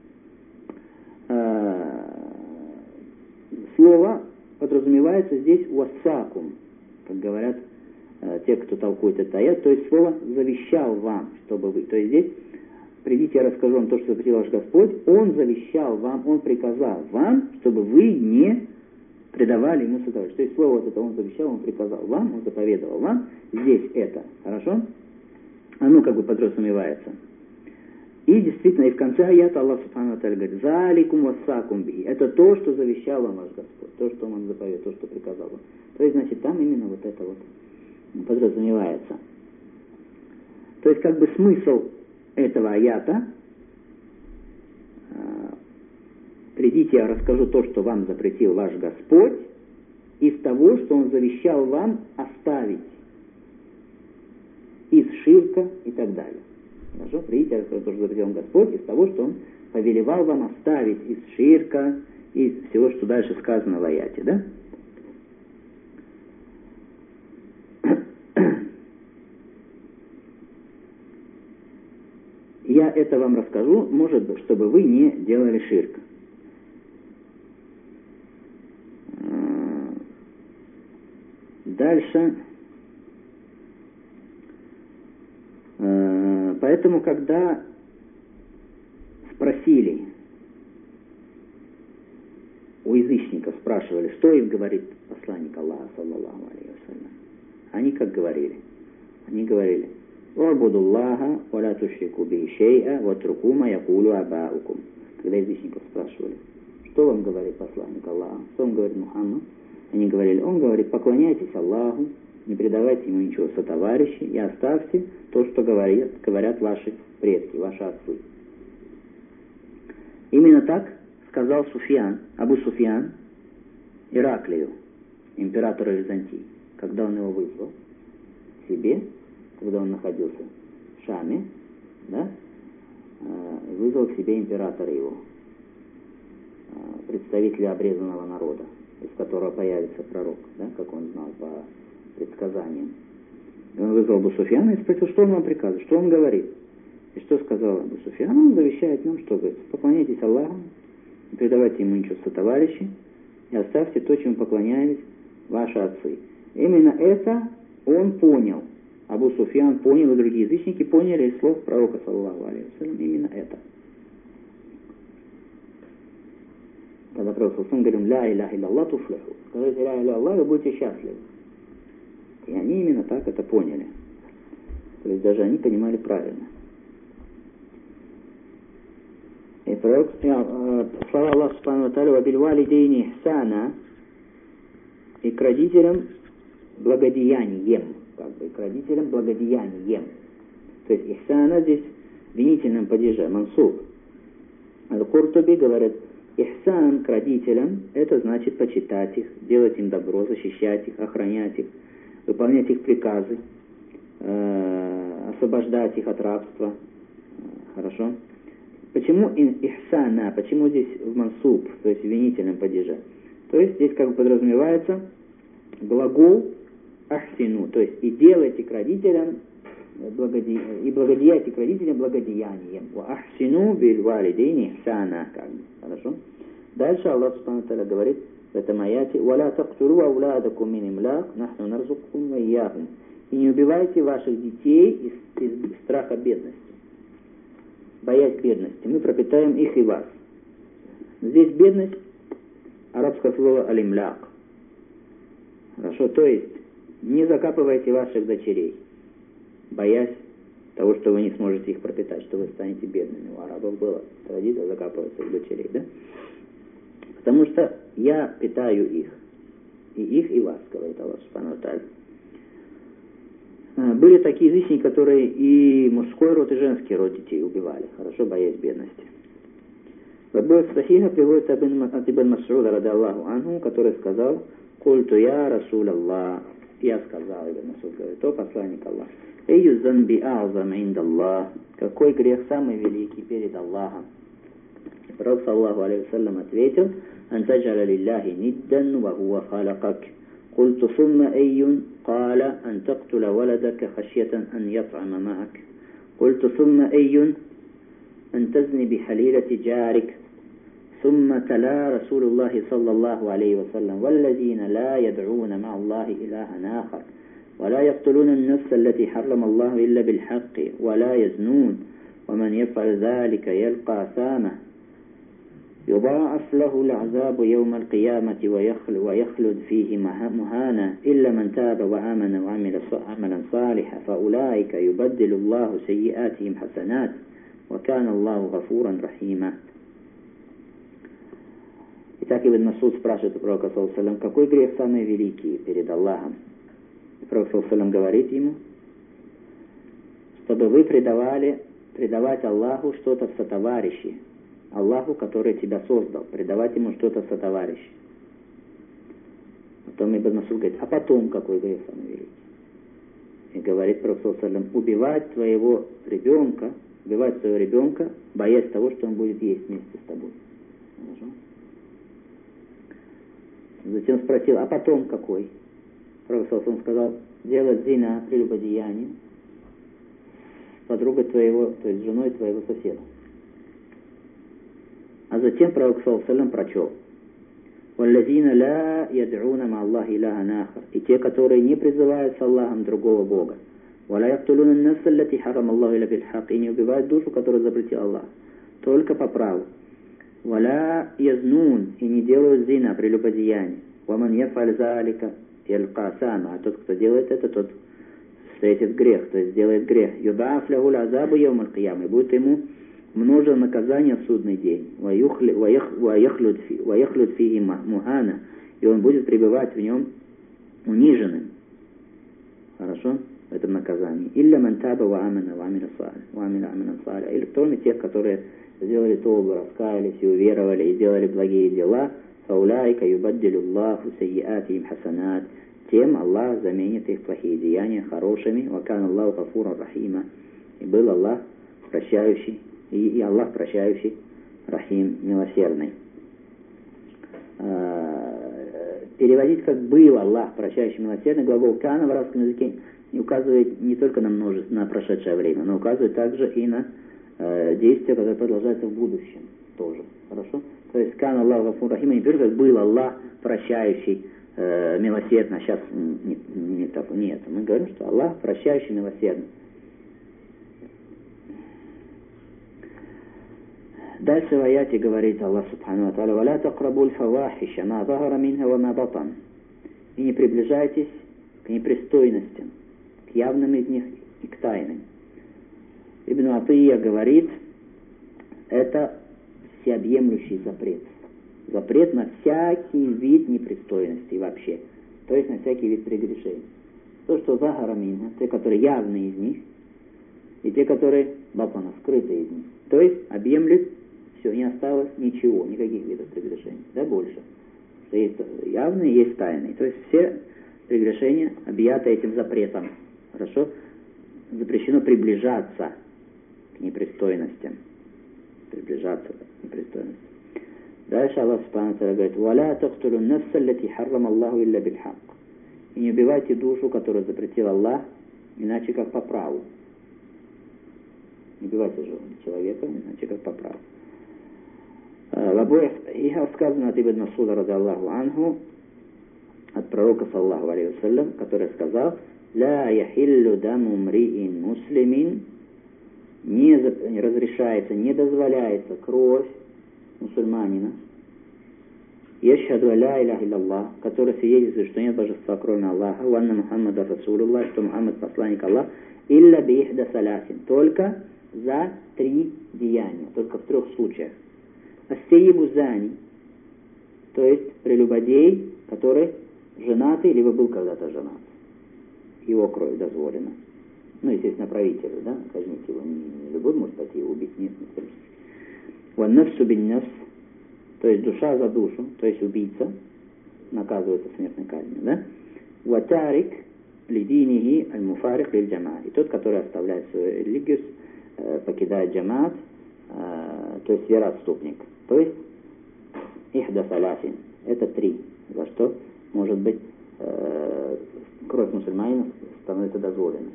Speaker 1: слово, подразумевается здесь «вассакум», как говорят те, кто толкует этот аят, то есть слово «завещал вам», чтобы вы. То есть здесь «придите, я расскажу вам то, что запретил ваш Господь», Он завещал вам, Он приказал вам, чтобы вы не предавали Ему сотоварища. То есть слово вот это «Он завещал», Он приказал вам, Он заповедовал вам, здесь это, хорошо? Оно как бы подразумевается. И действительно, и в конце аята Аллах Субхану ва Тааля говорит: «Заликум вассакум бихи». Это то, что завещал вам ваш Господь, то, что Он вам заповедовал, то, что приказал вам. То есть, значит, там именно вот это вот подразумевается. То есть, как бы смысл этого аята: «Придите, я расскажу то, что вам запретил ваш Господь, из того, что Он завещал вам оставить, из ширка и так далее». Хорошо? Придите, я расскажу то, что запретил вам Господь, из того, что Он повелевал вам оставить из ширка, из всего, что дальше сказано в аяте, да? это вам расскажу, может быть, чтобы вы не делали ширк. Дальше. Поэтому, когда спросили, у язычников спрашивали, что им говорит посланник Аллаха, саллаллаху алейхи вассалям, они как говорили? Они говорили: «У'будуллаха ва ла тушрику бихи шей'a ва труку ма якулу абаукум». Когда язычников спрашивали, что вам говорит посланник Аллаха, что он говорит Мухаммад, они говорили: он говорит: поклоняйтесь Аллаху, не предавайте ему ничего сотоварищи и оставьте то, что говорят ваши предки, ваши отцы. Именно так сказал Абу Суфьян Ираклию, императору Византии, когда он его вызвал к себе, когда он находился в Шаме, да, вызвал к себе императора его, представителя обрезанного народа, из которого появится пророк, да, как он знал по предсказаниям. И он вызвал Абу Суфьяна и спросил, что он вам приказывает, что он говорит. И что сказал Абу Суфьян? Он завещает нам, что говорит: поклоняйтесь Аллаху, не предавайте ему ничего сотоварищи, и оставьте то, чему поклонялись ваши отцы. Именно это он понял. Абу Суфьян понял, и другие язычники поняли из слов пророка, саллаллаху алейхи вассалям, именно это. Когда пророк говорил: «Ля иляха илляллах туфлиху», скажите «Ля иляха Аллах», вы будете счастливы. И они именно так это поняли. То есть даже они понимали правильно. И пророк, слова Аллаха субхану ва тааля: «Вабиль валидейни ихсана», и к родителям благодеянием, и к родителям благодеянием. То есть ихсана здесь в винительном падеже, мансуб. Аль-Куртуби говорит: ихсан к родителям, это значит почитать их, делать им добро, защищать их, охранять их, выполнять их приказы, освобождать их от рабства. Хорошо? Почему ихсана? Почему здесь в мансуб, то есть в винительном падеже? То есть здесь как бы подразумевается глагол ахсину, то есть и делайте к родителям и благодеяйте к родителям благодеянием. Ахсину биль валидейни ихсана. Хорошо? Дальше Аллах субхану ва тааля говорит в этом аяте: «Валя тактуру ауладакум мин имлак, нахну нарзукум ва ияхум». И не убивайте ваших детей из страха бедности, боясь бедности. Мы пропитаем их и вас. Здесь бедность, арабское слово алимляк. Хорошо? То есть не закапывайте ваших дочерей, боясь того, что вы не сможете их пропитать, что вы станете бедными. У арабов была традиция закапывать своих дочерей, да? Потому что я питаю их, и вас, говорит Аллах субхану ва тааля. Были такие язычники, которые и мужской род, и женский род детей убивали, хорошо, боясь бедности. В Абу Сахиха приводится от Ибн Мас'уда, ради Аллаху анху, который сказал: «Культу я Расул Аллах». Я сказал, Ибн Мас'уд говорит: «О посланник Аллаха, эйю занби а'зам инда Аллах». Какой грех самый великий перед Аллахом? И пророк, саллаллаху алейхи вассалям, ответил: «Ан таджаля лилляхи ниддан ва хува халакак». قلت ثم أي؟ قال أن تقتل ولدك خشية أن يطعم معك. قلت ثم أي؟ أن تزني بحليلة جارك. ثم تلا رسول الله صلى الله عليه وسلم: والذين لا يدعون مع الله إلها آخر ولا يقتلون النفس التي حرم الله إلا بالحق ولا يزنون ومن يفعل ذلك يلقى أثامه يضاعف له العذاب يوم القيامة ويخلد فيه مهانا إلا من تاب وآمن وعمل عملا صالحا فأولئك يبدل الله سيئاتهم حسنات وكان الله غفورا رحيما». Итак, Ибн Мас'уд спрашивает у пророка, саллаллаху алейхи ва саллям, какой грех самый великий перед Аллахом? И пророк, саллаллаху алейхи ва саллям, говорит ему: чтобы вы предавать Аллаху что-то в сотоварищи, Аллаху, который тебя создал, предавать ему что-то в сотоварищи. Потом Ибн Мас'уд говорит: а потом какой грех самый великий? И говорит пророк, саллаллаху алейхи ва саллям, убивать своего ребенка, боясь того, что он будет есть вместе с тобой. Хорошо? Затем спросил: а потом какой? Пророк саллаллаху алейхи ва саллям сказал: делать зина, прелюбодеяние подругой твоего, то есть женой твоего соседа. А затем пророк ﷺ прочел: «Валлазина ла яд'уна ма Аллахи илахан ахар». И те, которые не призывают с Аллахом другого Бога. «Валя яктулуна нафса аллати харрама Аллаху илля биль-хак». И не убивают душу, которую запретил Аллах, только по праву. «Валя язнун». И не делают зина, прелюбодеяние. «Ваман яфаль залика ялька сама». А тот, кто делает это, тот встретит грех, то есть делает грех. «Юдаф лягуль азабу йомаль кияма». И будет ему множил наказание в судный день. «Ваяхлюд фиги мухана». И он будет пребывать в нем униженным. Хорошо? В этом наказании. «Илля ман таба ва амана ва амиля салих». Или кроме тех, которые сделали тобу, раскаялись и уверовали, и делали благие дела. «Фауляйка юбаддилю Аллаху сайяатихим хасанат». Тем Аллах заменит их плохие деяния хорошими. «Вакан Аллаху гафуран рахима». И был Аллах прощающий, и Аллах прощающий, рахим, милосердный. Переводить как «был Аллах прощающий, милосердный» глагол «кана» в арабском языке не указывает не только на прошедшее время, но указывает также и на действия, которые продолжаются в будущем тоже. Хорошо? То есть «кана Аллах гафур рахим» не пишет, как «был Аллах прощающий, милосердный», а сейчас не так. Нет, мы говорим, что Аллах прощающий, милосердный. Дальше в аяте говорит Аллах Субхану ва Тааля: «Валя тaqrabul фавахиша ма захара минха ва ма батан». И не приближайтесь к непристойностям, к явным из них и к тайным. Ибн Атия говорит, это всеобъемлющий запрет. Запрет на всякий вид непристойностей вообще. То есть на всякий вид прегрешений. То, что захара минха, те, которые явные из них, и те, которые батана, скрытые из них. То есть объемлет все, не осталось ничего, никаких видов прегрешений, да, больше. Что есть явные, есть тайные. То есть все прегрешения объяты этим запретом. Хорошо? Запрещено приближаться к непристойностям. Приближаться к непристойностям. Дальше Аллах Субхану ва Тааля говорит: «Валя тактулу нафса аллати харрама Аллаху илля биль-хак». И не убивайте душу, которую запретил Аллах, иначе как по праву. Не убивайте же человека, иначе как по праву. В обоих стихах сказано от Ибн Масуда ради Аллаху анху, от пророка саллаху алейхи вассалям, который сказал: «Ля яхиллю даму мриин муслимин». Не разрешается, не дозволяется кровь мусульманина, яшхаду ля иляха илляллах, который свидетельствует, что нет божества кроме Аллаха, ва анна Мухаммада расулуллах, что Мухаммад посланник Аллаха, илля биихда салясин, только за 3 деяния, только в 3 случаях. Ас-сейибу зани, то есть прелюбодей, который женатый, либо был когда-то женат. Его кровь дозволена. Ну, естественно, правителю, да, казнить его. Не любой может пойти его убить, нет. Ва нафсу бин нафс, то есть душа за душу, то есть убийца, наказывается смертной казнью, да. Ва тарик лидинихи аль-муфарик лиль-джамаа, и тот, который оставляет свою религию, покидает джамаат, то есть вероотступник. То есть ихда салясин, это 3, за что может быть кровь мусульманина становится дозволенной.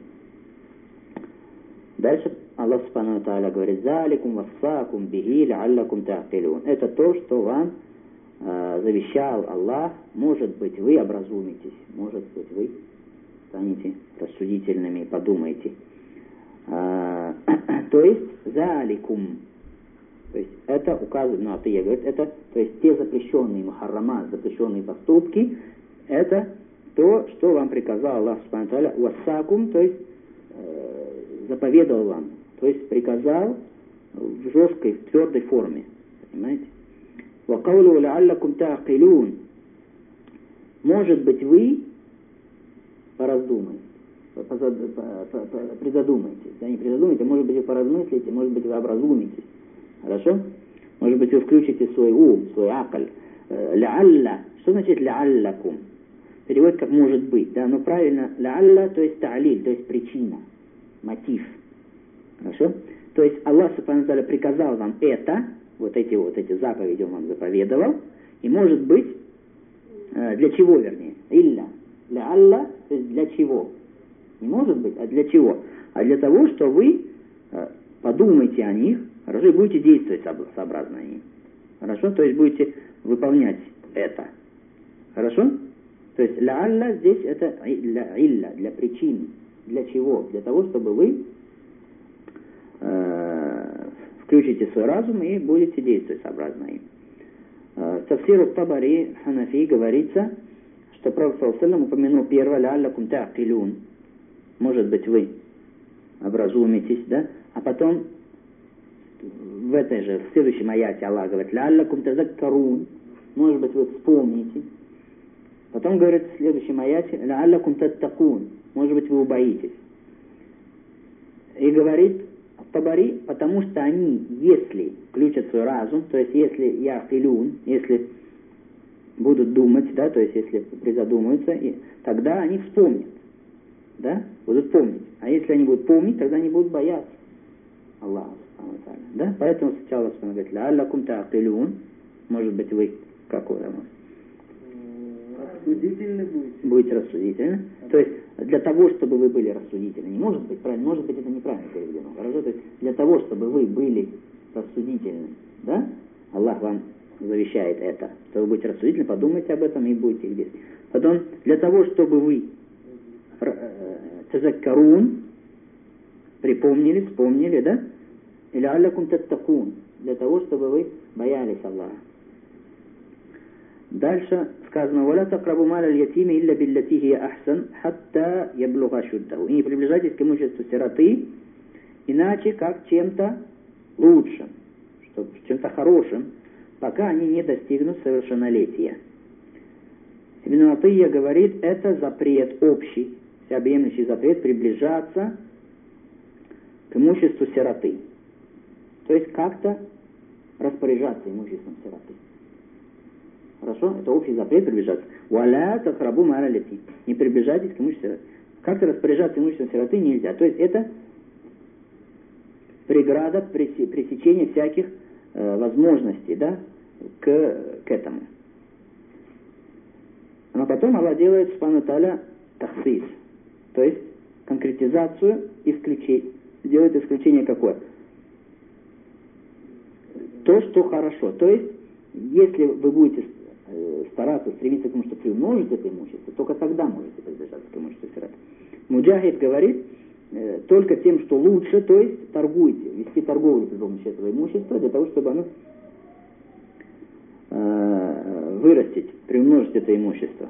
Speaker 1: Дальше Аллах Субхану ва Тааля говорит: «Заликум вассакум бихи лааллакум та'килун». Это то, что вам завещал Аллах. Может быть, вы образумитесь, может быть, вы станете рассудительными и подумаете. То есть заликум, то есть это указывает, ну, Атия говорит, это, то есть те запрещенные мухаррама, запрещенные поступки, это то, что вам приказал Аллах Субхану ва Тааля, вассакум, то есть заповедовал вам, то есть приказал в жесткой, в твердой форме, понимаете? Ва каулу лааллакум та'килун, может быть, вы пораздумаете, призадумаетесь, да, не призадумаете, может быть, вы поразмыслите, может быть, вы образумитесь, хорошо? Может быть, вы включите свой ум, свой акаль. Лаалла, что значит лааллакум? Перевод как может быть, да, но правильно, лаалла, то есть та'лиль, то есть причина, мотив, хорошо? То есть Аллах Субхану ва Тааля приказал вам это, вот эти заповеди Он вам заповедовал, и может быть, для чего, вернее, илля, лаалла, то есть для чего? Не может быть, а для чего? А для того, что вы подумайте о них, хорошо, и будете действовать сообразно им. Хорошо? То есть будете выполнять это. Хорошо? То есть ля-алля здесь это илля, для причин. Для чего? Для того, чтобы вы включите свой разум и будете действовать сообразно им. В Тафсир Табари Ханафи говорится, что Пророк ﷺ упомянул первое ля-аллякум та'акилун. Может быть, вы образумитесь, да? А потом в следующем аяте Аллах говорит ля-аллякум тазаккарун. Может быть, вы вспомните. Потом говорит в следующем аяте ля-аллякум таттакун. Может быть, вы убоитесь. И говорит Табари, потому что они, если включат свой разум, то есть если яхилюн, если будут думать, да, то есть если призадумаются, тогда они вспомнят, да, будут помнить. А если они будут помнить, тогда они будут бояться Аллаха, да. Поэтому сначала говорит ля-аллякум та'акилюн. Может быть, вы какой рамаз?
Speaker 2: Рассудительны будете.
Speaker 1: Будете рассудительны. То есть для того, чтобы вы были рассудительны, не может быть правильно, может быть это неправильно переведено. Хорошо? То есть для того, чтобы вы были рассудительны, да? Аллах вам завещает это, что вы будете рассудительны, подумайте об этом и будете их действовать. Потом для того, чтобы вы тазаккарун, припомнили, вспомнили, да? Или аллякум таттакун, для того, чтобы вы боялись Аллаха. Дальше сказано: «Валя тaqrabu мал аль-ятими илля биллати хия ахсан, хатта яблуга шуддаху». И не приближайтесь к имуществу сироты, иначе как чем-то лучшим, чем-то хорошим, пока они не достигнут совершеннолетия. Ибн Атия говорит, это запрет общий, всеобъемлющий запрет приближаться к имуществу сироты. То есть как-то распоряжаться имуществом сироты. Хорошо? Это общий запрет приближаться. «Валя тaqrabu мал аль-ятим». Не приближайтесь к имуществу сироты. Как-то распоряжаться имуществом сироты нельзя. То есть это преграда, пресечение всяких возможностей, да, к этому. Но потом Аллах делает субхану та'аля тахсис, то есть конкретизацию, делает исключение какое? То, что хорошо. То есть, если вы будете стараться, стремиться к тому, чтобы приумножить это имущество, только тогда можете приближаться к имуществу сироты. Муджахид говорит, только тем, что лучше, то есть торгуйте, вести торговлю при помощи этого имущества, для того, чтобы оно вырастить, приумножить это имущество.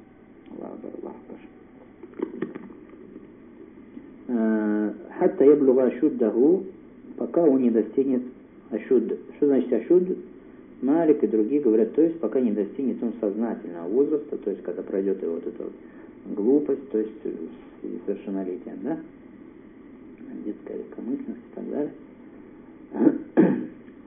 Speaker 1: Хатта яблуга ашуддаху, пока он не достигнет ашудд. Что значит ашудд? Малик и другие говорят, то есть пока не достигнет он сознательного возраста, то есть когда пройдет его вот эта глупость, то есть с совершеннолетием, да? Детская легкомысленность и так далее.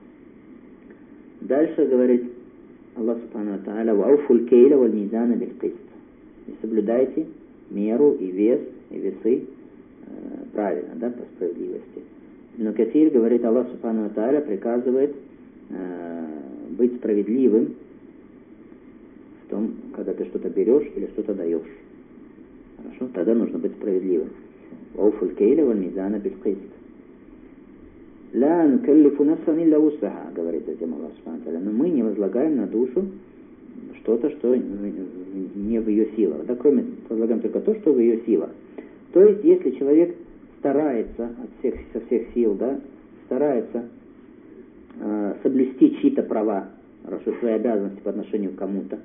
Speaker 1: Дальше говорит Аллах субхану ва тааля: «Вауфуль кейля валь мизана биль кист». И соблюдайте меру и вес, и весы правильно, да, по справедливости. Но Касир говорит, Аллах субхану ва тааля приказывает быть справедливым в том, когда ты что-то берешь или что-то даешь. Хорошо? Тогда нужно быть справедливым. «Вауфуль кейля валь мизана биль кист». «Ла нукаллифу нафсан илля вусаха», говорит затем Аллах субхану ва тааля. Но мы не возлагаем на душу что-то, что не в ее силах. Да, кроме, возлагаем только то, что в ее силах. То есть, если человек старается со всех сил, да, старается соблюсти чьи-то права, хорошо, свои обязанности по отношению к кому-то,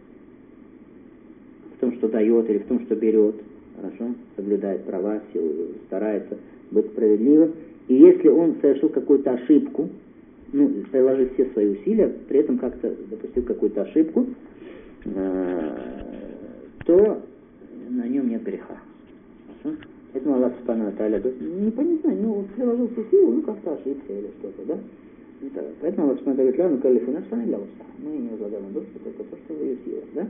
Speaker 1: в том, что дает или в том, что берет, хорошо, соблюдает права, силы, старается быть справедливым. И если он совершил какую-то ошибку, приложив все свои усилия, при этом как-то допустил какую-то ошибку, то на нем нет греха. Хорошо? Поэтому Аллах субхану ва тааля говорит, не знаю, приложил всю силу, как-то ошибся или что-то, да? Поэтому Аллах субхану ва тааля говорит, нукаллифу нафсан илля вусаха. Мы не возлагаем на душу только то, что в ее силах, да?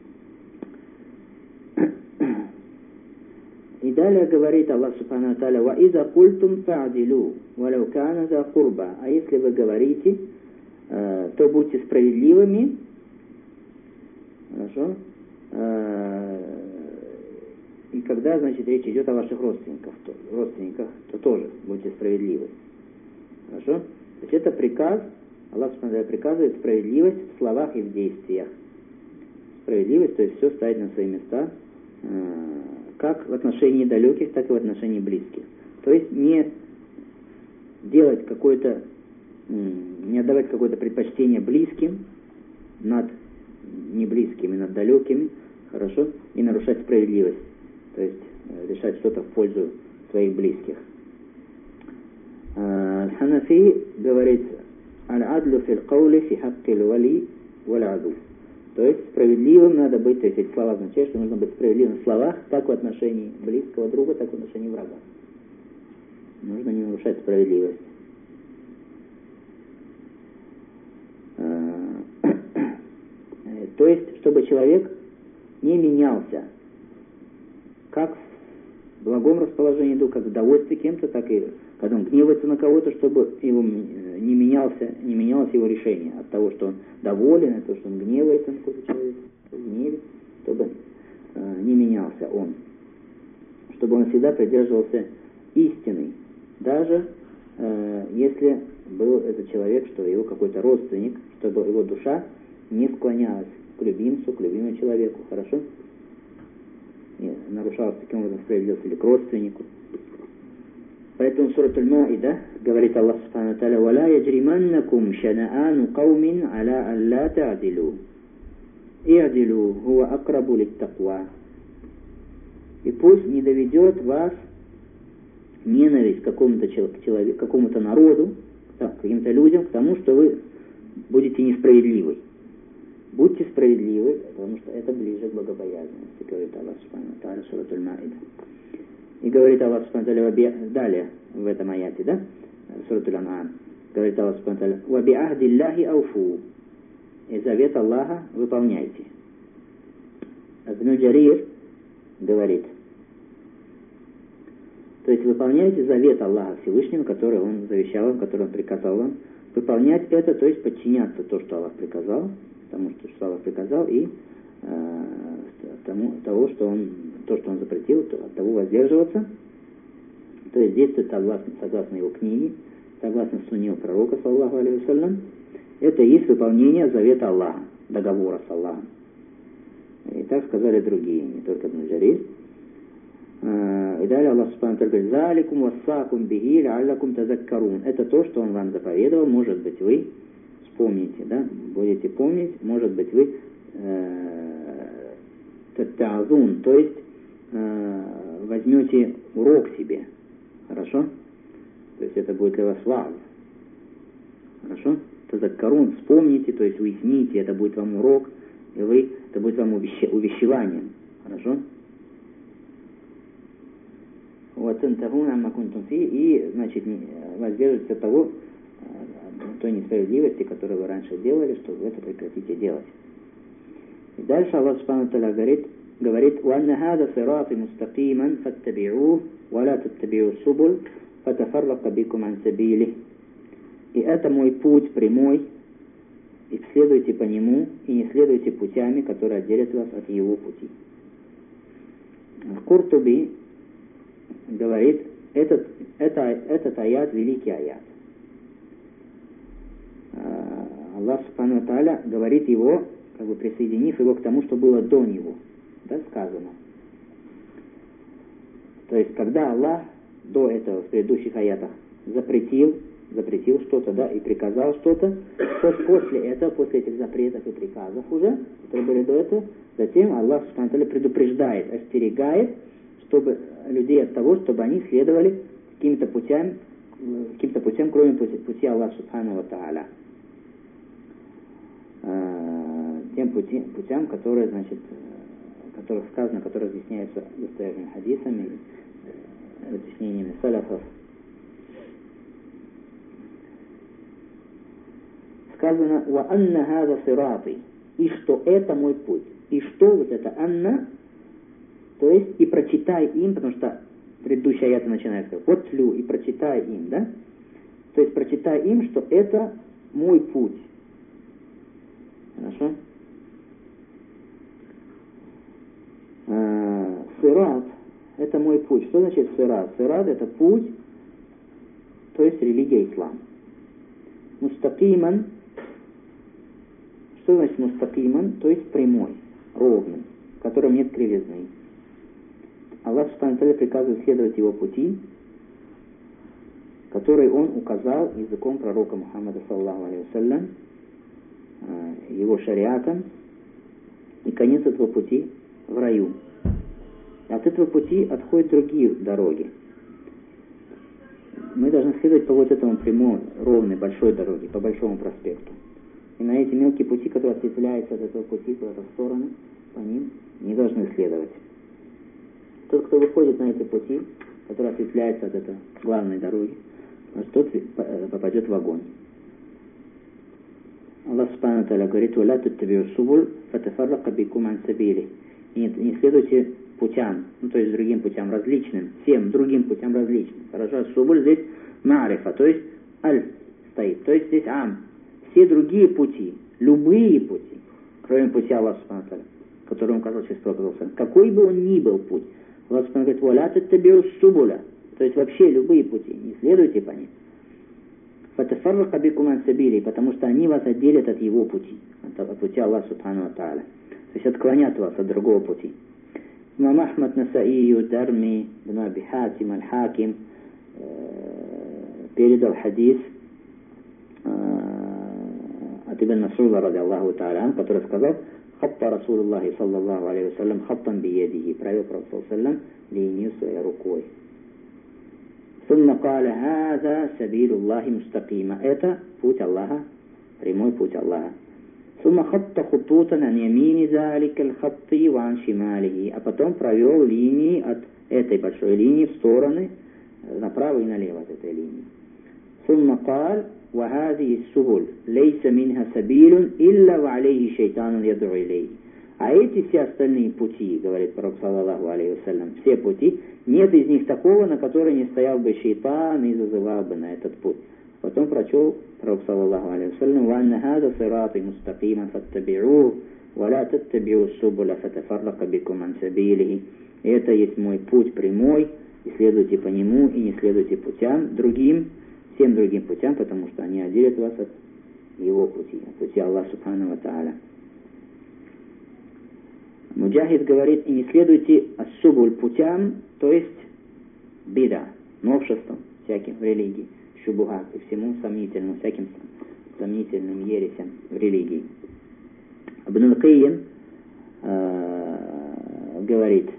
Speaker 1: И далее говорит Аллах субхану ва тааля: «Ва иза культум фа'дилу, валау кана за курба». А если вы говорите, то будьте справедливыми, хорошо? И когда, значит, речь идет о ваших родственниках, то тоже будьте справедливы. Хорошо? То есть это приказ, Аллах приказывает справедливость в словах и в действиях. Справедливость, то есть все ставить на свои места, как в отношении далеких, так и в отношении близких. То есть не делать какое-то, не отдавать какое-то предпочтение близким над неблизкими, над далекими, хорошо, и нарушать справедливость, то есть решать что-то в пользу своих близких. Ханафи говорит: «Аль-адлю фил каули фи хаккил вали валь аду». То есть справедливым надо быть, то есть эти слова означают, что нужно быть справедливым в словах, как в отношении близкого друга, так и в отношении врага. Нужно не нарушать справедливость. То есть, чтобы человек не менялся, как в благом расположении духа, как в довольстве кем-то, так и когда он гневается на кого-то, чтобы его не менялось его решение от того, что он доволен, от того, что он гневается на какой-то человек, гневит, чтобы не менялся он. Чтобы он всегда придерживался истины, даже если был этот человек, что его какой-то родственник, чтобы его душа не склонялась к любимцу, к любимому человеку, хорошо? Не нарушалась таким образом справедливость или к родственнику. Поэтому сура Аль-Маида говорит Аллах Субхану ва Тааля: «Вала яджриманнакум шанаану каумин аля алла та'дилу. И'дилу хуа акрабу литтаква». И пусть не доведет вас ненависть к какому-то человеку, к какому-то народу, к каким-то людям, к тому, что вы будете несправедливы. Будьте справедливы, потому что это ближе к богобоязненности, говорит Аллах Субхану ва Тааля, сура Аль-Маида. И говорит Аллах Субхану ва Тааля далее в этом аяте, да? Сура Аль-Ан'ам. Говорит Аллах Субхану ва Тааля: «Ва би'ахдиллахи ауфу». И завет Аллаха выполняйте. Ибн Джарир говорит: то есть выполняйте завет Аллаха Всевышнего, который Он завещал вам, который Он приказал вам. Выполнять это, то есть подчиняться то, что Аллах приказал, тому, что Аллах приказал, и того, что Он запретил, от того воздерживаться. То есть действовать согласно Его книге, согласно сунне пророка, саллаллаху алейхи вассалям. Это и есть выполнение завета Аллаха, договора с Аллахом. И так сказали другие, не только Ибн Джарир. И далее Аллах Субхану ва Тааля говорит: «Заликум вассакум бихи ла'аллакум тазаккарун». Это то, что Он вам заповедовал, может быть, вы вспомните, да, будете помнить, может быть, вы татта'азун, то есть возьмете урок себе. Хорошо? То есть это будет для вас ва'з. Хорошо? Тазаккарун, вспомните, то есть уясните, это будет вам урок, и это будет вам увещеванием. Хорошо? И, значит, воздержитесь от того, той несправедливости, которую вы раньше делали, что вы это прекратите делать. И дальше Аллах Субхану ва Тааля говорит: «Уанна хада сирати мустакиман фаттаби'ух, ва ла таттаби'у субуль, фатафаррака бикум ан сабилих». И это мой путь прямой, и следуйте по нему, и не следуйте путями, которые отделят вас от его пути. Куртуби говорит: этот аят великий аят. Аллах Субхану ва Тааля говорит его, как бы присоединив его к тому, что было до него, да, сказано. То есть, когда Аллах до этого, в предыдущих аятах, запретил что-то, да, и приказал что-то, то после этого, после этих запретов и приказов уже, которые были до этого, затем Аллах Субхану ва Тааля предупреждает, остерегает, чтобы людей от того, чтобы они следовали каким-то путям, кроме пути Аллаха Субхану ва Тааля. Тем путям, которые, значит, которых сказано, которые разъясняются достоверными хадисами, разъяснениями салафов. Сказано: «Ва анна хаза сирати», и что это мой путь. И что вот это анна, то есть и прочитай им, потому что предыдущий аят начинается: «Вот тлю», и прочитай им, да? То есть прочитай им, что это мой путь. Хорошо? Сират — это мой путь. Что значит сират? Сират — это путь, то есть религия ислам. Мустакиман. Что значит мустакиман? То есть прямой, ровный, в котором нет кривизны. Аллах Субхану ва Тааля приказывает следовать его пути, который он указал языком пророка Мухаммада саллаллаху алейхи вассалям, его шариатом, и конец этого пути в раю. От этого пути отходят другие дороги. Мы должны следовать по вот этому прямой, ровной, большой дороге, по большому проспекту. И на эти мелкие пути, которые ответвляются от этого пути куда-то в стороны, по ним не должны следовать. Тот, кто выходит на эти пути, которые ответвляются от этой главной дороги, тот попадет в огонь. Аллах Субхану ва Тааля говорит: «Валя таттабиу субуль фатафаррака бикум ан сабили». И не следуйте путям, то есть другим путям различным, всем другим путям различным. Хорошо, субуль здесь маарифа, то есть аль стоит, то есть здесь ам. Все другие пути, любые пути, кроме пути Аллаха Субхану ва Тааля, который он указал через пророк, какой бы он ни был путь, Аллах Субхану говорит: «Валя таттабиу субуля». То есть вообще любые пути, не следуйте по ним. Фатафаррака бикум ан сабили, потому что они вас отделят от его пути, от пути Аллаха Субхану ва Тааля. То есть отклонят вас от другого пути. Имам Ахмад, Насаи, Дарми, Ибн Аби Хатим, Аль-Хаким передал хадис от Ибн Масуда, ради Аллаху Тааля, который сказал: «Хатта Расулуллахи саллаллаху алейхи вассалям хаттан биедихи», провел Пророк саллаллаху алейхи вассалям линию своей рукой. ثم قال: هذا سبيل الله مستقيما. Это путь Аллаха, прямой путь Аллаха. ثم خط خطوطا عن يمين ذلك الخط وعن شماله. А потом провел линии от этой большой линии в стороны, направо и налево от этой линии. ثم قال: وهذه السبل ليس منها سبيل إلا وعليه شيطان يدعو إليه. А эти все остальные пути, говорит пророк саллаллаху алейхи вассалям, все пути, нет из них такого, на который не стоял бы шейтан и зазывал бы на этот путь. Потом прочел пророк саллаллаху алейхи вассалям: «Ванна хаза сираты мустакиман фаттаби'у, ва ла таттаби'у субуля фатафаррака бикум ан сабилихи». Это есть мой путь прямой, и следуйте по нему, и не следуйте путям другим, всем другим путям, потому что они отделят вас от его пути, от пути Аллаха Субхану ва Тааля. Муджахид говорит: и не следуйте ас-субуль путям, то есть бида, новшествам всяким в религии, шубухат и всему сомнительному, всяким сомнительным ересям в религии. Ибн Аль-Кайим говорит: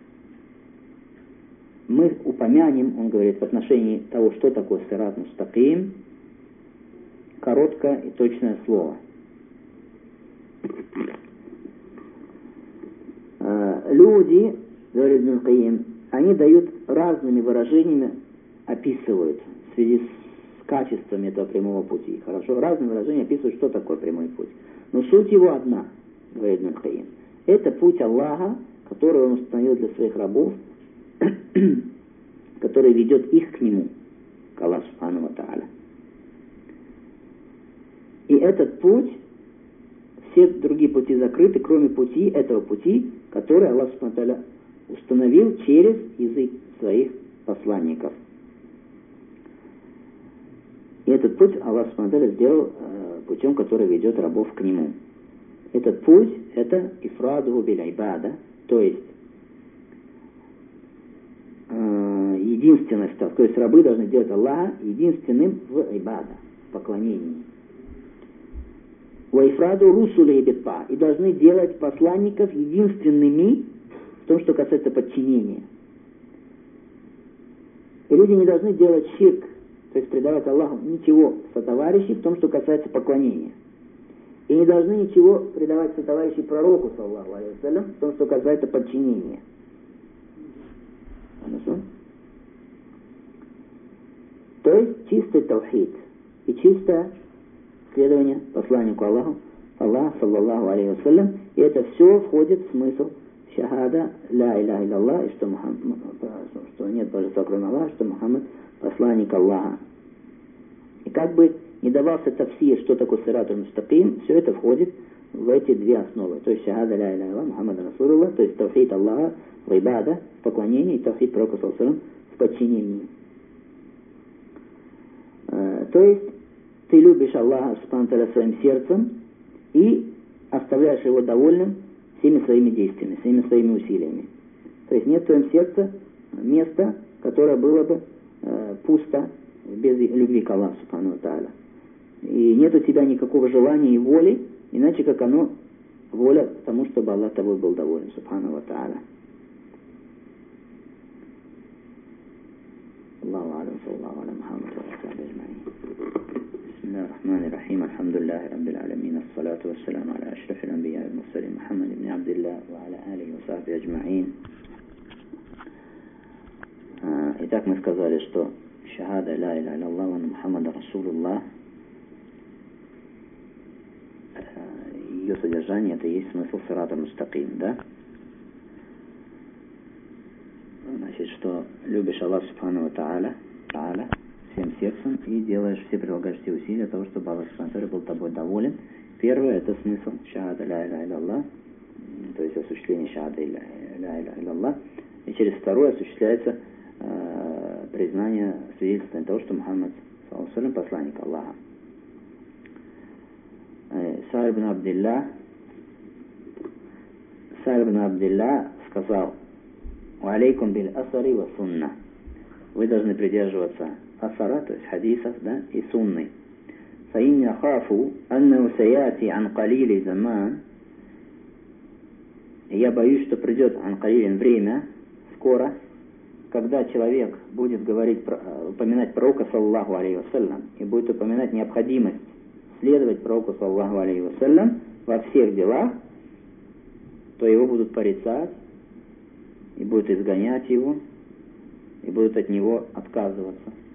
Speaker 1: мы упомянем, он говорит, в отношении того, что такое сират мустаким, короткое и точное слово. Люди, говорит Ибн Аль-Кайим, они дают разными выражениями, описывают в связи с качествами этого прямого пути. Хорошо, разные выражения описывают, что такое прямой путь. Но суть его одна, говорит Ибн Аль-Кайим. Это путь Аллаха, который он установил для своих рабов, который ведет их к нему, к Аллаху Субхану ва Тааля. И этот путь, все другие пути закрыты, кроме пути, этого пути, который Аллах Субхану ва Тааля установил через язык своих посланников. И этот путь Аллах Субхану ва Тааля сделал путем, который ведет рабов к нему. Этот путь — это ифрадуху биль ибада, то есть единственность, то есть рабы должны делать Аллаха единственным в ибада, в поклонении. Вайфраду русули битпа, и должны делать посланников единственными в том, что касается подчинения. И люди не должны делать ширк, то есть предавать Аллаху ничего сотоварищей в том, что касается поклонения. И не должны ничего предавать сотоварищей пророку, саллаллаху алейхи вассалям, в том, что касается подчинения. Хорошо? То есть чистый тавхид и чистое следование посланнику Аллаху, Аллах, саллаллаху алейхи вассалям, и это все входит в смысл шахада ля иляха илlallah, и что нет божества кроме Аллаха, что Мухаммад посланник Аллаха. И как бы не давался тафсир, что такое сират аль-мустаким, все это входит в эти две основы. То есть шахада ля иляха илlallah, Мухаммад расулуллах, то есть тавхид Аллаха в ибада, в поклонении, и тавхид пророка саллаллаху алейхи вассалям в подчинении. То есть ты любишь Аллаха Субхану ва Тааля своим сердцем и оставляешь его довольным всеми своими действиями, всеми своими усилиями. То есть нет в твоем сердце места, которое было бы пусто без любви к Аллаху Субхану ва Тааля. И нет у тебя никакого желания и воли, иначе как оно воля к тому, чтобы Аллах тобой был доволен, Субхану ва Тааля. Аллаху алям, саллаху алям, Мухаммад ва асхабихи аджмаин. Бисмиллахир рахманир рахим, альхамдулиллахи раббил аламин, ассалату вассаламу аля ашрафил анбия валь мурсалин, Мухаммад ибн Абдилlah ва аля алихи ва сахбихи аджмаин. Итак, мы сказали, что шахада ла иляха илляллах ва Мухаммада Расулуллах, ее содержание, это и есть смысл сирата мустаким, да? Значит, что любишь Аллах Субхану ва Тааля всем сердцем и делаешь все, прилагаешь все усилия для того, чтобы Аллах Субхану ва Тааля был тобой доволен. Первое, это смысл шахада ла иляха илляллах, то есть осуществление шахада ла иляха илляллах. И через второе осуществляется признание, свидетельствование того, что Мухаммад саллаллаху алейхи ва саллям посланник Аллаха. Саль ибн Абдилlah сказал: «Алейкум биль асари ва сунна». Вы должны придерживаться асара, то есть хадисов, да, и сунны. «Фаинни ахафу аннаху саяти ан калили заман». Я боюсь, что придет ан калилин время, скоро, когда человек будет упоминать пророка, саллаллаху алейхи вассалям, и будет упоминать необходимость следовать пророку, саллаллаху алейхи вассалям, во всех делах, то его будут порицать, и будут изгонять его, и будут от него отказываться.